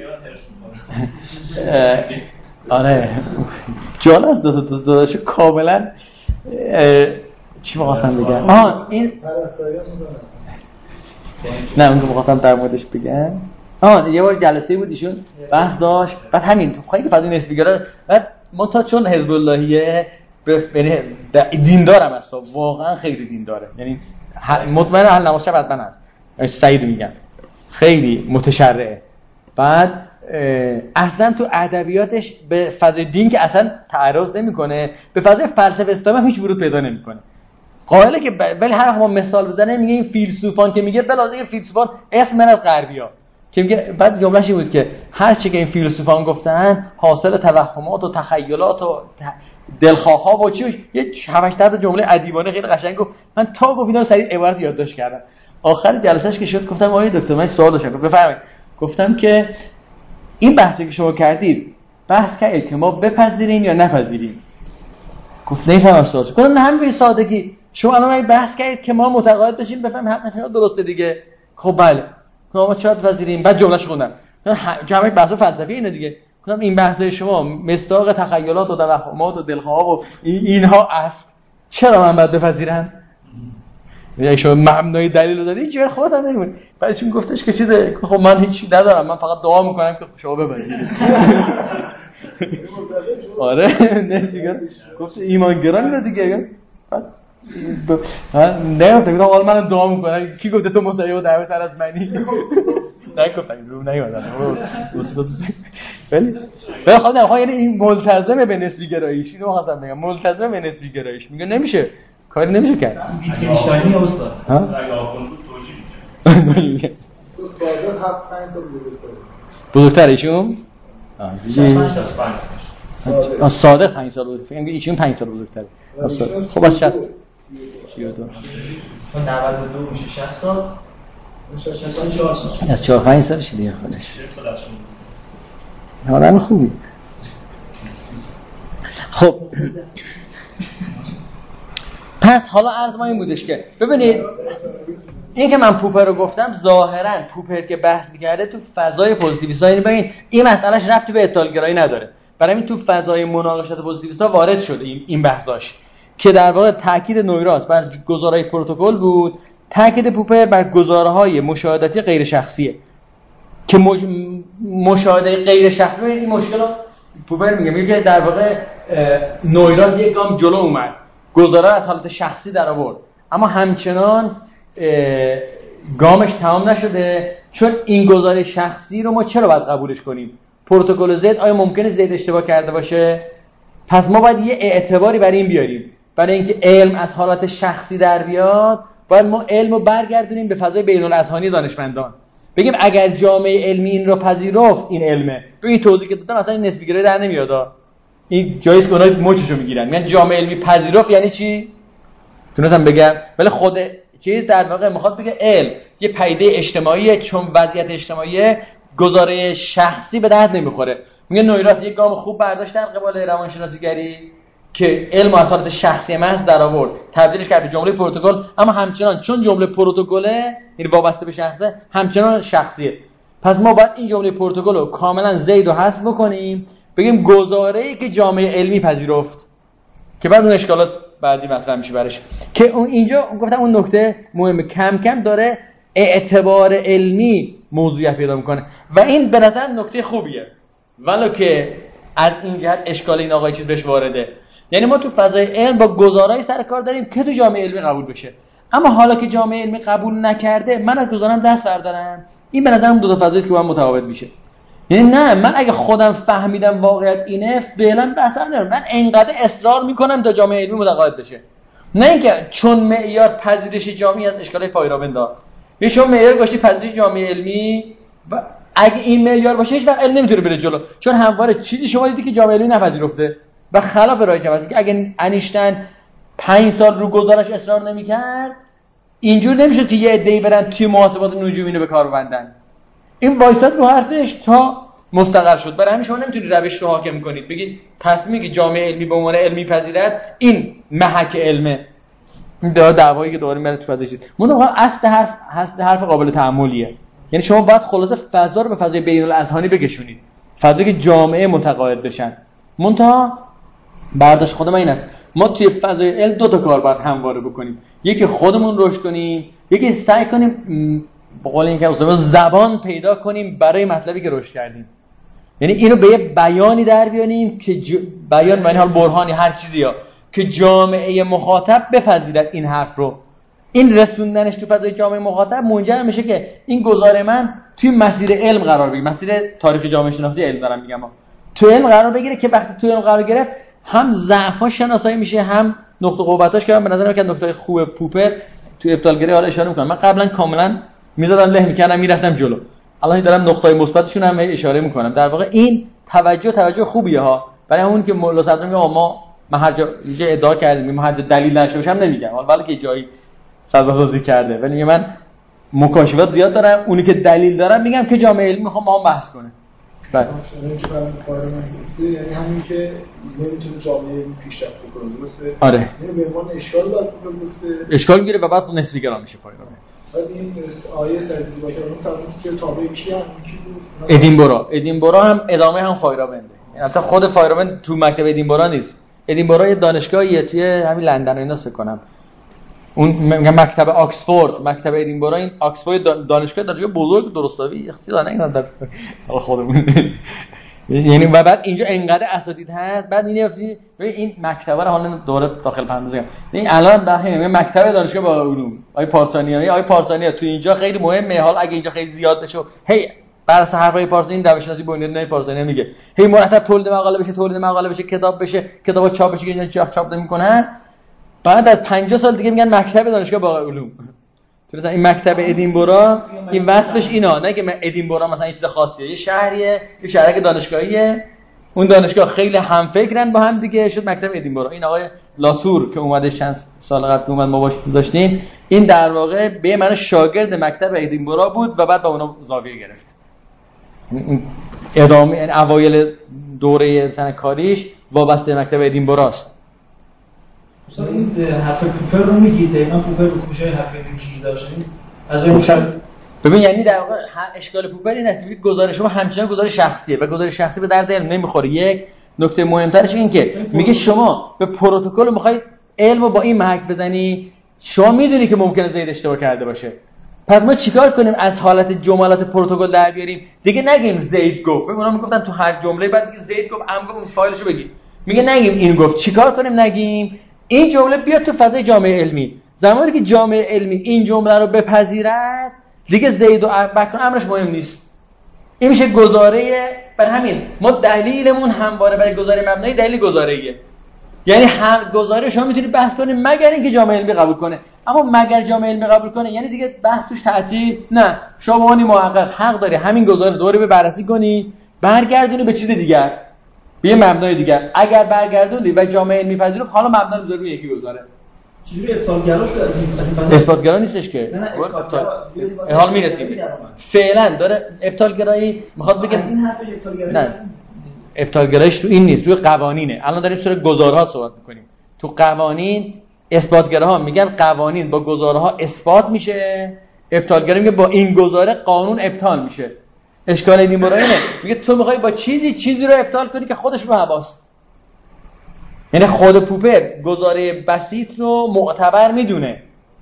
آره جالب داداش کاملا چی می‌خواستم بگم؟ این
پرستاری می‌کنه.
نه اون رو می‌خواستم در موردش بگم. یه بار جلسه بود ایشون بحث داشت، بعد همین تو خیلی فضای نسبی گرا، بعد ما تا چون حزب اللهیه یعنی دیندارم است، واقعا خیلی دینداره، یعنی مطمئن اهل نماز شب حتما هست، سعید میگم خیلی متشرعه. بعد اصلا تو ادبیاتش به فضای دین که اصلا تعرض نمیکنه، به فضای فلسفه اسلامی هم هیچ ورود پیدا نمیکنه. قائله که ولی هر وقت ما مثال بزنه میگه این فیلسوفان که میگه بلازه این فیلسوفان اسم من از غربیا که میگه، بعد جمله‌ش این بود که هر چی که این فیلسوفان گفتن حاصل توهمات و تخیلات و دلخواه‌ها و چی، یه 7 تا جمله ادیبانه خیلی قشنگ گفت. من تا گفت اینا سریع عبارت یادداشت کردم. آخر جلسهش که شد گفتم آقای دکتر من سوال داشتم، بفرمایید. گفتم که این بحثی که شما کردید بحث کردید که ما بپذیریم یا نپذیریم؟ گفت نمی‌فهمم سوالش. گفتم نه همین سادگی شما الان بحث کردید که ما متقاعد بشیم بفهمیم حق شما درسته دیگه. خب بله ما چرا بپذیریم؟ بعد جمله‌اش خوندم جمع بحث فلسفی اینه دیگه. گفتم این بحث‌های شما مصداق تخیلات و توهمات و دلخواه‌ها و اینها است، چرا من باید بپذیرم؟ یعنی شما مبنای دلیل رو دادی چرا خودت هم نمی‌دونی؟ بعد چون گفتش که چیزه، خب من هیچی ندارم، من فقط دعا می‌کنم که شما بپذیرید. آره نه دیگه گفت ایمانگران رو دیگه. نه گفتم حالا من دعا می‌کنم، کی گفته تو مستقیم دعوت تر از منی؟ نگفتم رو نیومدن ولی خودم یعنی این ملتزمه به نسبی گراییش، اینو خواستم بگم ملتزمه به نسبی گراییش، میگه نمیشه کاری نمیشه کرد.
ویتگنشتاینی استاد
اگه آخوند بود توجیه می‌کنه.
تو صادق 5 سال
بزرگتره ایشون؟
65
صادق 5 سال بود، فکر کنم ایشون 5 سال بزرگتره. خب از 60 32
92 میشه 60 سال 64 سال
از 4-5 سالش دیگه خودش.
40 سال از شما
آدم خوبی. خب پس حالا عرض ما این بودش که ببینید این که من پوپر رو گفتم ظاهرا پوپر که بحث می‌کرده تو فضای پوزیتیویستا، یعنی ببین این مسئلهش ربطی به اطالگرایی نداره، برای همین تو فضای مناقشات پوزیتیویستا وارد شده این بحثاش که در واقع تاکید نویرات بر گزارهای پروتکل بود، تاکید پوپر بر گزارهای مشاهداتی غیر شخصیه که مشاهده غیر شخصی این مشکل رو پوپر میگه که در واقع نویرات یک گام جلو اومد، گزارا از حالت شخصی در آورد، اما همچنان گامش تمام نشده، چون این گزاره شخصی رو ما چرا باید قبولش کنیم؟ پروتکل زد آیا ممکنه زد اشتباه کرده باشه؟ پس ما باید یه اعتباری برای این بیاریم، برای اینکه علم از حالت شخصی در بیاد باید ما علم رو برگردونیم به فضای بین الاذهانی دانشمندان، بگیم اگر جامعه علمی این رو پذیرفت این علمه. ببین این توضیح که دادم اصلا این نسبی گرایی در نمیاد، این جایز که اونها موچشو میگیرن، میگن جامعه علمی پذیرفت یعنی چی؟ تونستم بگم، ولی خود چیز در واقع میخواد بگه علم یه پدیده اجتماعیه، چون وضعیت اجتماعی گزاره شخصی به درد نمیخوره. میگه نویرات یک گام خوب برداشت در قبال روانشناسیگری که علم از حالت شخصی محض در آورد، تبدیلش کرد به جمله پروتکل، اما همچنان چون جمله پروتکله یعنی وابسته به شخصه همچنان شخصیه. پس ما باید این جمله پروتکل رو کاملا زید و حذف بکنیم، بگیم گزاره‌ای که جامعه علمی پذیرفت، که بعد اون اشکالات بعدی مطرح میشه برش، که اون اینجا گفتم اون نکته مهمه، کم کم داره اعتبار علمی موضوعیت پیدا میکنه و این به نظر نکته خوبیه، ولو که از این جهت اشکال این آقای چیز بهش وارده. یعنی ما تو فضای علم با گزاره‌ای سر کار داریم که تو جامعه علمی قبول بشه، اما حالا که جامعه علمی قبول نکرده من از گزارم دست بردارم، این به نظرم دو تا فضایی است که با هم متفاوت میشه. یعنی نه، من اگه خودم فهمیدم واقعیت اینه فعلا بحث ندارم، من انقدر اصرار میکنم تا جامعه علمی متقاعد بشه، نه اینکه چون معیار پذیرش جامعی از اشکال فایرابند داد، یه چون معیار گذاشتی پذیرش جامعه علمی و اگه این معیار باشه هیچ وقت علم نمیتونه بره جلو، چون همواره چیزی شما دیدی که جامعه علمی نپذیرفته و خلاف رای کرد. اگه انیشتین 5 سال رو گزارش اصرار نمیکرد اینجور نمیشد که یه عده‌ای برن توی محاسبات نجومی اینو به کار ببندن، این وایساد رو حرفش تا مستقر شد. برای همین شما نمیتونید روش رو حاکم کنید بگید تصمیمی که جامعه علمی به عنوان علمی پذیرد این محک علمه. این دعوایی که داریم برای تو فضا شد منو اصل حرف قابل تأملیه. یعنی شما باید خلاصه فضا رو به فضای بین الاذهانی بکشونید، فضایی که جامعه متقاعد بشن. منتها برداشت خود من این است ما توی فضای علم دو تا کار باید همواره بکنیم، یکی خودمون رشد کنیم، یکی سعی کنیم به قول اینکه استاد زبان پیدا کنیم برای مطلبی که رشد کردیم. یعنی اینو به یه بیانی در بیانیم که بیان معنی حال برهانی هر چیزی ها که جامعه مخاطب بپذیرد این حرف رو. این رسوندنش تو فضای جامعه مخاطب منجر میشه که این گزاره من توی مسیر علم قرار بگیره، مسیر تاریخ جامعه شناختی علم دارم میگم، تو علم قرار بگیره که وقتی تو علم قرار گرفت هم ضعفاش شناسایی میشه هم نقطه قوتاش، که من به نظر میاد نقطه خوب پوپر تو ابطالگری حالا اشاره میکنم. من قبلا کاملا میذارم له میکردم میرفتم جلو، الان دارم نقطه مثبتشون هم اشاره میکنم. در واقع این توجه خوبیه ها، برای همون که مولا صدر میگه ما هر جا ادعا کردیم ما هر جا دلیل نشه باشم نمیگم، ولی که جایی سازسازی کرده، ولی میگه من مکاشفات زیاد دارم، اونی که دلیل دارم میگم که جامعه علمی میخوام با هم بحث کنه. بله
یعنی همین که نمیتونه جامعه علمی پیشرفت کنه، درسته؟
آره.
یعنی به عنوان اشکال باید گفته،
اشکال میگیره و بعد نسبی گرا میشه پایین.
بعد این آیه سریعی با که اون فرمود که تابع کی
بود؟ ادینبرا هم ادامه هم فایرابنده. یعنی البته خود فایرابند تو مکتب ادینبرا نیست، ادینبرا یه دانشگاهیه توی همین لندن و ایناست فکر کنم. اون میگم مکتب آکسفورد، مکتب ادینبرا، این آکسفورد دانشگاه بزرگ درستاوی اختیار نگیرن حالا خودمون یعنی و بعد اینجا انقدر اساتید هست، بعد این مکتبه رو حالا دوره داخل پرانتز میگم، این الان در مکتب دانشگاه باقی علوم آقای پارسانیان تو اینجا خیلی مهمه. حالا اگه اینجا خیلی زیاد بشه بر اساس حرفای پارسانی این روش‌شناسی بنیادی پارسانی میگه مرتب تولید مقاله بشه کتابا چاپ بشه که اینجا چاپ نمی‌کنن، بعد از 50 سال دیگه میگن مکتب دانشگاه باقی علوم. تو این مکتب ادینبرا این وصفش اینا، نه که ادینبرا مثلا یه چیز خاصیه، یه شهریه، یه شهرک دانشگاهیه، اون دانشگاه خیلی همفکرن با هم دیگه، شد مکتب ادینبرا. این آقای لاتور که اومده چند سال قبل اومد ما باش داشتیم، این در واقع به من شاگرد مکتب ادینبرا بود و بعد با اونا زاویه گرفت. ادامه اوایل دوره سنه کاریش وابسته مکتب ادینبرا است.
مثلا این حرف پوپر رو میگید، اینا پوپر رو کجای حرف اینو گیر داشت؟ از اون
ببین یعنی در واقع اشکال پوپر این است که گزارش شما همچنان گزارش شخصیه و گزارش شخصی به درد علم نمیخوره. یک نکته مهمترش این که میگه شما به پروتکل میخواید علمو با این محک بزنی، شما میدونی که ممکنه زید اشتباه کرده باشه، پس ما چیکار کنیم از حالت جملات پروتکل در بیاریم؟ دیگه نگیم زید گفت. اونا میگفتن تو هر جمله بعد میگه زید گفت، ام گفت، اون فایلشو بگی. میگه نگیم این گفت. چیکار کنیم نگیم؟ این جمله بیاد تو فضای جامعه علمی. زمانی که جامعه علمی این جمله رو بپذیرد دیگه زید و بکر امرش مهم نیست. این میشه گزاره. بر همین ما دلیلمون همواره برای گزاره مبنایی دلیل گزاره‌ایه. یعنی هر گزاره شما میتونید بحث کنید مگر اینکه جامعه علمی قبول کنه. اما مگر جامعه علمی قبول کنه یعنی دیگه بحث توش تعطیل نه. شما محقق حق داری همین گزاره دوره به بررسی کنی، برگردونی به چیز دیگر، به یه مبنای دیگر. اگر برگردوندی و جامعه علمی پذیرفت، حالا مبنا رو بذاری یکی گزاره.
چجوری ابطالگرا شد از این
اثباتگرا نیستش که. نه حال میرسیم. فعلا داره ابطالگرایی میخواد بگه.
این حرفش ابطالگرایی
نه. ابطالگراییش تو این نیست، روی قوانینه. الان داریم سر گزارها صحبت میکنیم. تو قوانین اثباتگراها میگن قوانین با گزارها اثبات میشه، ابطالگرا میگه با این گزاره قانون ابطال میشه. اشکال ادینبرا اینه، میگه تو میخوای با چیزی رو ابطال کنی که خودش رو هواست. یعنی خود پوپر گزاره بسیط رو معتبر میدونه.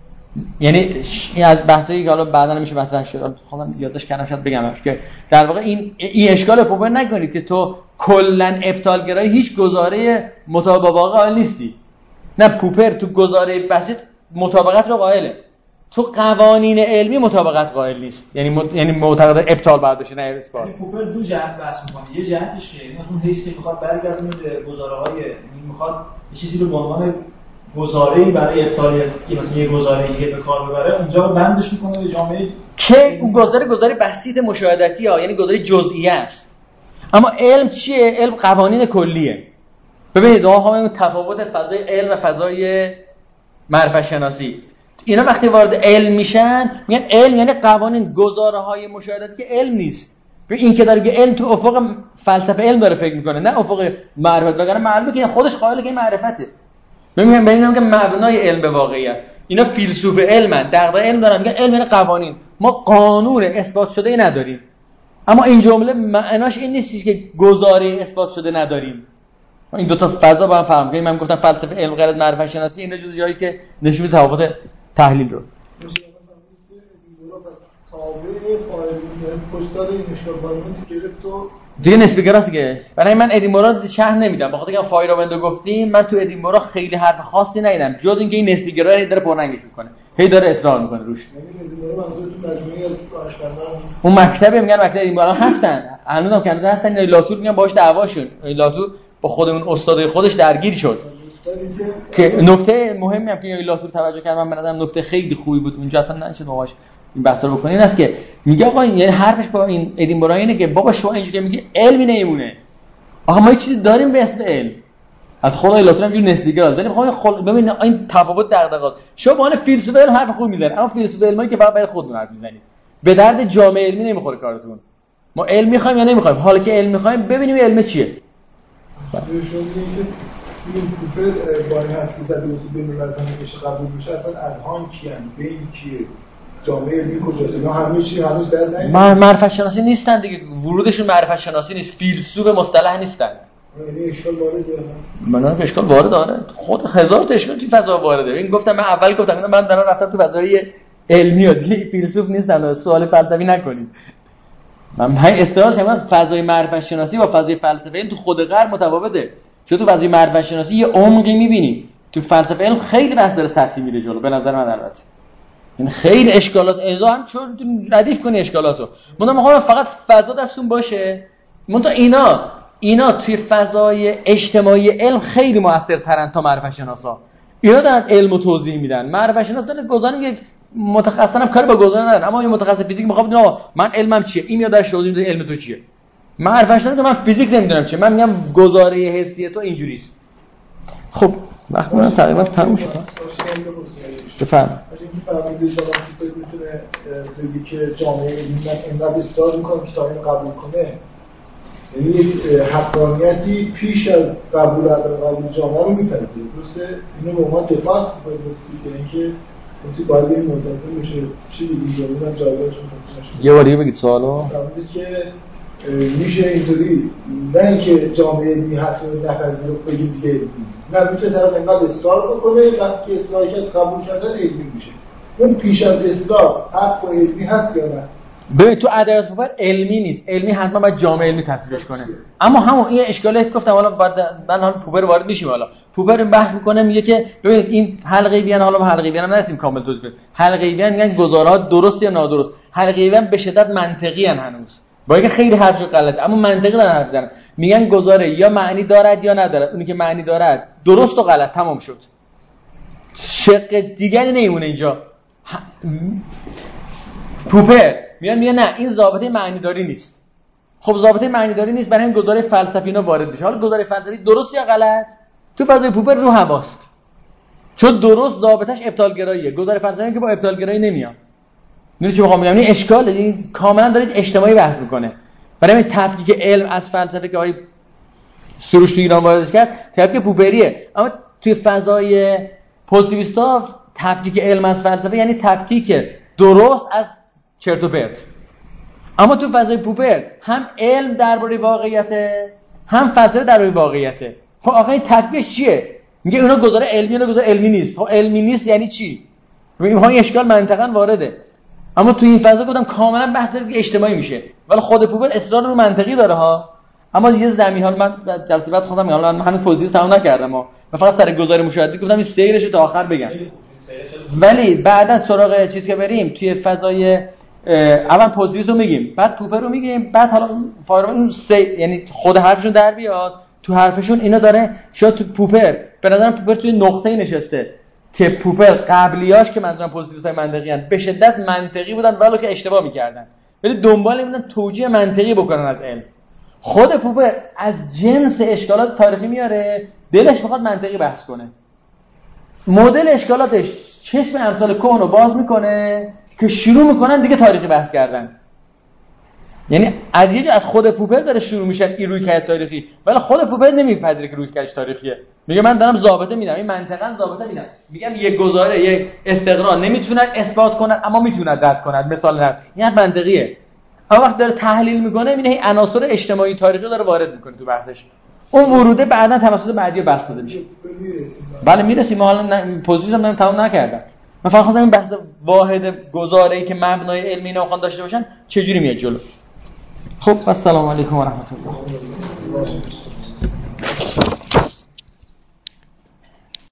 یعنی از بحثایی که حالا بعداً میشه مطرح شد، خودم یادداشت کردم شاید بگمش که در واقع این اشکال پوپر نکنید که تو کلا ابطالگرایی هیچ گزاره مطابق با واقع قائل نیستی. نه، پوپر تو گزاره بسیط مطابقت رو قائله، تو قوانین علمی مطابقت قائل نیست. یعنی معتقد ابطال باید بشه نه اثبات.
یعنی پوپر دو جهت بحث می‌کنه. یه جهتش که این اون حیث که می‌خواد برگردونه به گزاره‌های، می‌خواد یه چیزی رو به عنوان گزاره‌ای برای ابطال مثلا یه گزاره‌ای به کار ببره، اونجا رو بندش می‌کنه به جامعه
که اون گزاره بسیط مشاهدتی ها، یعنی گزاره جزئیه است. اما علم چیه؟ علم قوانین کلیه. ببینید همون تفاوت فضای علم و فضای معرفت شناسی. اینا وقتی وارد علم میشن میگن علم یعنی قوانین، گزاره‌های مشاهداتی که علم نیست. این که داره علم تو افق فلسفه علم داره فکر میکنه، نه افق معرفت. وگرنه معلومه که خودش قائله که این معرفته. ببینم که مبنای علم به واقعیت. اینا فیلسوف علمن، دغدغه علم دارن، میگن علم یعنی قوانین. ما قانون اثبات شده ای نداریم. اما این جمله معناش این نیست که گزاره اثبات شده نداریم. این دو تا فضا با هم فهم کنیم. من گفتم فلسفه علم غیر از معرفت شناسی، اینا جزء جایی که نشون میده تفاوت تحلیل رو. دیگه نسبی گراست که برای من ادینبرا شرح نمیدم، بخاطر اینکه فایروندو گفتیم من تو ادینبرا خیلی حرف خاصی ندیدم جز اینکه این نسبی گرایی داره پررنگش میکنه، هی داره اصرار میکنه روش. اون مکتب میگن مکتب ادینبرا هستن، هنوزم که هستن. این لاتور میگن باهاش دعواشون، لاتور با خود اون استاد خودش درگیر شد. که نکته مهمی هم که لاتور توجه کرد، من به نظرم نکته خیلی خوبی بود اونجا، اصلا نشه باهاش این بحثا رو بکنین، است که میگه آقا یعنی حرفش با این ادینبرا اینه که بابا شما اینجوری که میگه علمی نمیمونه. آخه ما یه چیزی داریم به اسم علم. از خدای لاتور هم جور نسبیگرا داریم. خب ببین این تفاوت دغدغات. شما با اون فیلسوف علم حرف خوب میزنید، اما فیلسوف علمی که فقط برای خودتون حرف میزنید، به درد جامعه علمی نمیخوره کارتون. ما علم میخوایم یا نمیخوایم؟ حالا که علم میخوایم ببینیم علم چیه.
این پوپر با این حرفی زده واسه بین المللی بشه قبول میشه، اصلا از هان کیان بین کیه جامعه علمی کجاست؟ اینا همه چی هنوز در نمیاد.
معرفت شناسی نیستن دیگه، ورودشون معرفت شناسی نیست، فیلسوف مصطلح نیستن.
یعنی اشکال وارده.
من اشکال وارد داره، خود هزار تا اشکال تو فضا وارده. این گفتم من اول گفتم من دارم رفتم تو فضای علمی و دیگه فیلسوف نیستن، سوال فلسفی نکنید. من اصطلاحاً میگم فضای معرفت شناسی با فضای فلسفه این تو خود غرب متفاوته. چون تو فضای معرفت شناسی یه عمقی می‌بینی، تو فلسفه علم خیلی بحث داره سطحی میره جلو به نظر من. البته این خیلی اشکالات هم چون ردیف کنی اشکالاتو. من فقط فضا دستون باشه. اینا توی فضای اجتماعی علم خیلی موثرترن تا معرفت شناسا. اینا دارن علمو توضیح میدن. معرفت شناس داره گزارش میگه، متخصصا هم کاری با گزارش ندارن، اما این متخصص فیزیک میخواد بدونه آقا من علمم چیه، این میاد در توضیح میده علم تو چیه. معرفت شناس من فیزیک نمیدونم چیه، من میگم گزاره حسی تو اینجوریه. خب وقتی من تقریبا تموم شد. بفهم.
اینکه فهمیدید شما میتونه بگی که جامعه علمی من اینقدر اصرار میکنه که تا اینو قبول کنه یعنی یک حقانیتی پیش از قبول جامعه رو میپذیره. درسته؟ اینو به عنوان دفاع می‌کنید که اینکه گفتی باید این منتظر بشه چی دیگه اونم جایگاهش متوجه.
یه باری بگید سوالو.
که میشه اینطوری نه اینکه جامعه علمی حتما نپذیرفت بگیم دیگه علمی نه، میتونه طرف اینقدر اصرار بکنه وقتی که اصرار کرد قبول کردن علمی میشه. اون پیش از اصرار حق و علمی هست یا نه؟
ببین تو ادبیات پوپر علمی نیست، علمی حتما باید جامعه علمی تصویرش کنه. اما همون این اشکالی گفتم حالا من حالا پوپر وارد میشیم. حالا پوپر بحث میکنه میگه که ببین این حلقه بیان، حالا به حلقه بیان هم نرسیم کامل توضیح بدیم. حلقه بیان میگن گزارات درست یا نادرست. حلقه بیان به شدت منطقی ان هنوز، با اینکه خیلی حرفش غلطه اما منطقی دارن حرف میزنن. میگن گزاره یا معنی دارد یا ندارد. اونی که معنی دارد درست و غلط تمام شد، شق دیگری نمیمونه اینجا. پوپر میگن نه این ضابطه معنی داری نیست. خب ضابطه معنی داری نیست، برای این گزاره فلسفی اینا وارد بشه. حالا گزاره فلسفی درست یا غلط تو فضای پوپر رو هواست، چون درست ضابطش ابطال گراییه. گزاره فلسفی که با ابطال گرایی نمیاد. میدونی چی میخوام بگم؟ این اشکاله، این کاملا دارید اجتماعی بحث میکنه. برای این تفکیک علم از فلسفه که آقای سروش تو ایران واردش کرد تفکیک پوپریه. اما توی فضای پوزیتیویستا تفکیک علم از فلسفه یعنی تفکیک درست از چرت و پرت. اما تو فضای پوپر هم علم درباره واقعیته هم فلسفه درباره واقعیته. خب آقا این تفکیکش چیه؟ میگه اونا گزاره علمی اونا گزاره علمی نیست. خب علمی نیست یعنی چی؟ این اشکال منطقاً وارده. اما تو این فضا گفتم کاملا بحث اجتماعی میشه، ولی خود پوپر اصرار رو منطقی داره ها. اما یه زمین حال من جلسه بعد خودم حالا من هنوز توضیح تمام نکردم و فقط سر گزاره مشاهدی گفتم این سیرش تا آخر بگم. ولی بعدا سراغ چیز که بریم توی فضای اول پوزیتیو رو میگیم، بعد پوپر رو میگیم، بعد حالا فارم یعنی خود حرفشون در بیاد تو حرفشون اینا داره. شاید تو پوپر به نظرم پوپر توی نقطه‌ای نشسته که پوپر قبلیاش که منظورم پوزیتیوهای منطقی ان به شدت منطقی بودن ولو که اشتباه میکردن، ولی دنبال می‌بودن توجیه منطقی بکنن از علم. خود پوپر از جنس اشکالات تاریخی میاره، دلش میخواد منطقی بحث کنه. مدل اشکالاتش چشم امثال کهن رو باز میکنه که شروع میکنن دیگه تاریخی بحث کردن. یعنی از یه جا از خود پوپر داره شروع میشن این رویکرد تاریخی، ولی خود پوپر نمیپذیره که رویکردش تاریخیه. میگه من دارم ضابطه میدم، این منطقاً ضابطه میدم. میگم یک گزاره یک استقرا نمیتونن اثبات کنن اما میتونن رد کنن. مثال نه این حرف منطقیه. اما وقت داره تحلیل میکنه میبینه این عناصر اجتماعی تاریخی داره وارد میکنه تو بحثش. اون وروده بعداً توسط بعدی بحث داده میشه. بله میرسیم. ما حالا پوزیشنم تمام نکردم. من فقط خواستم این بحث واحد گزاره‌ای که مبنای علمی اینا میخوان داشته باشن چجوری میاد جلو. خب السلام علیکم و رحمت الله.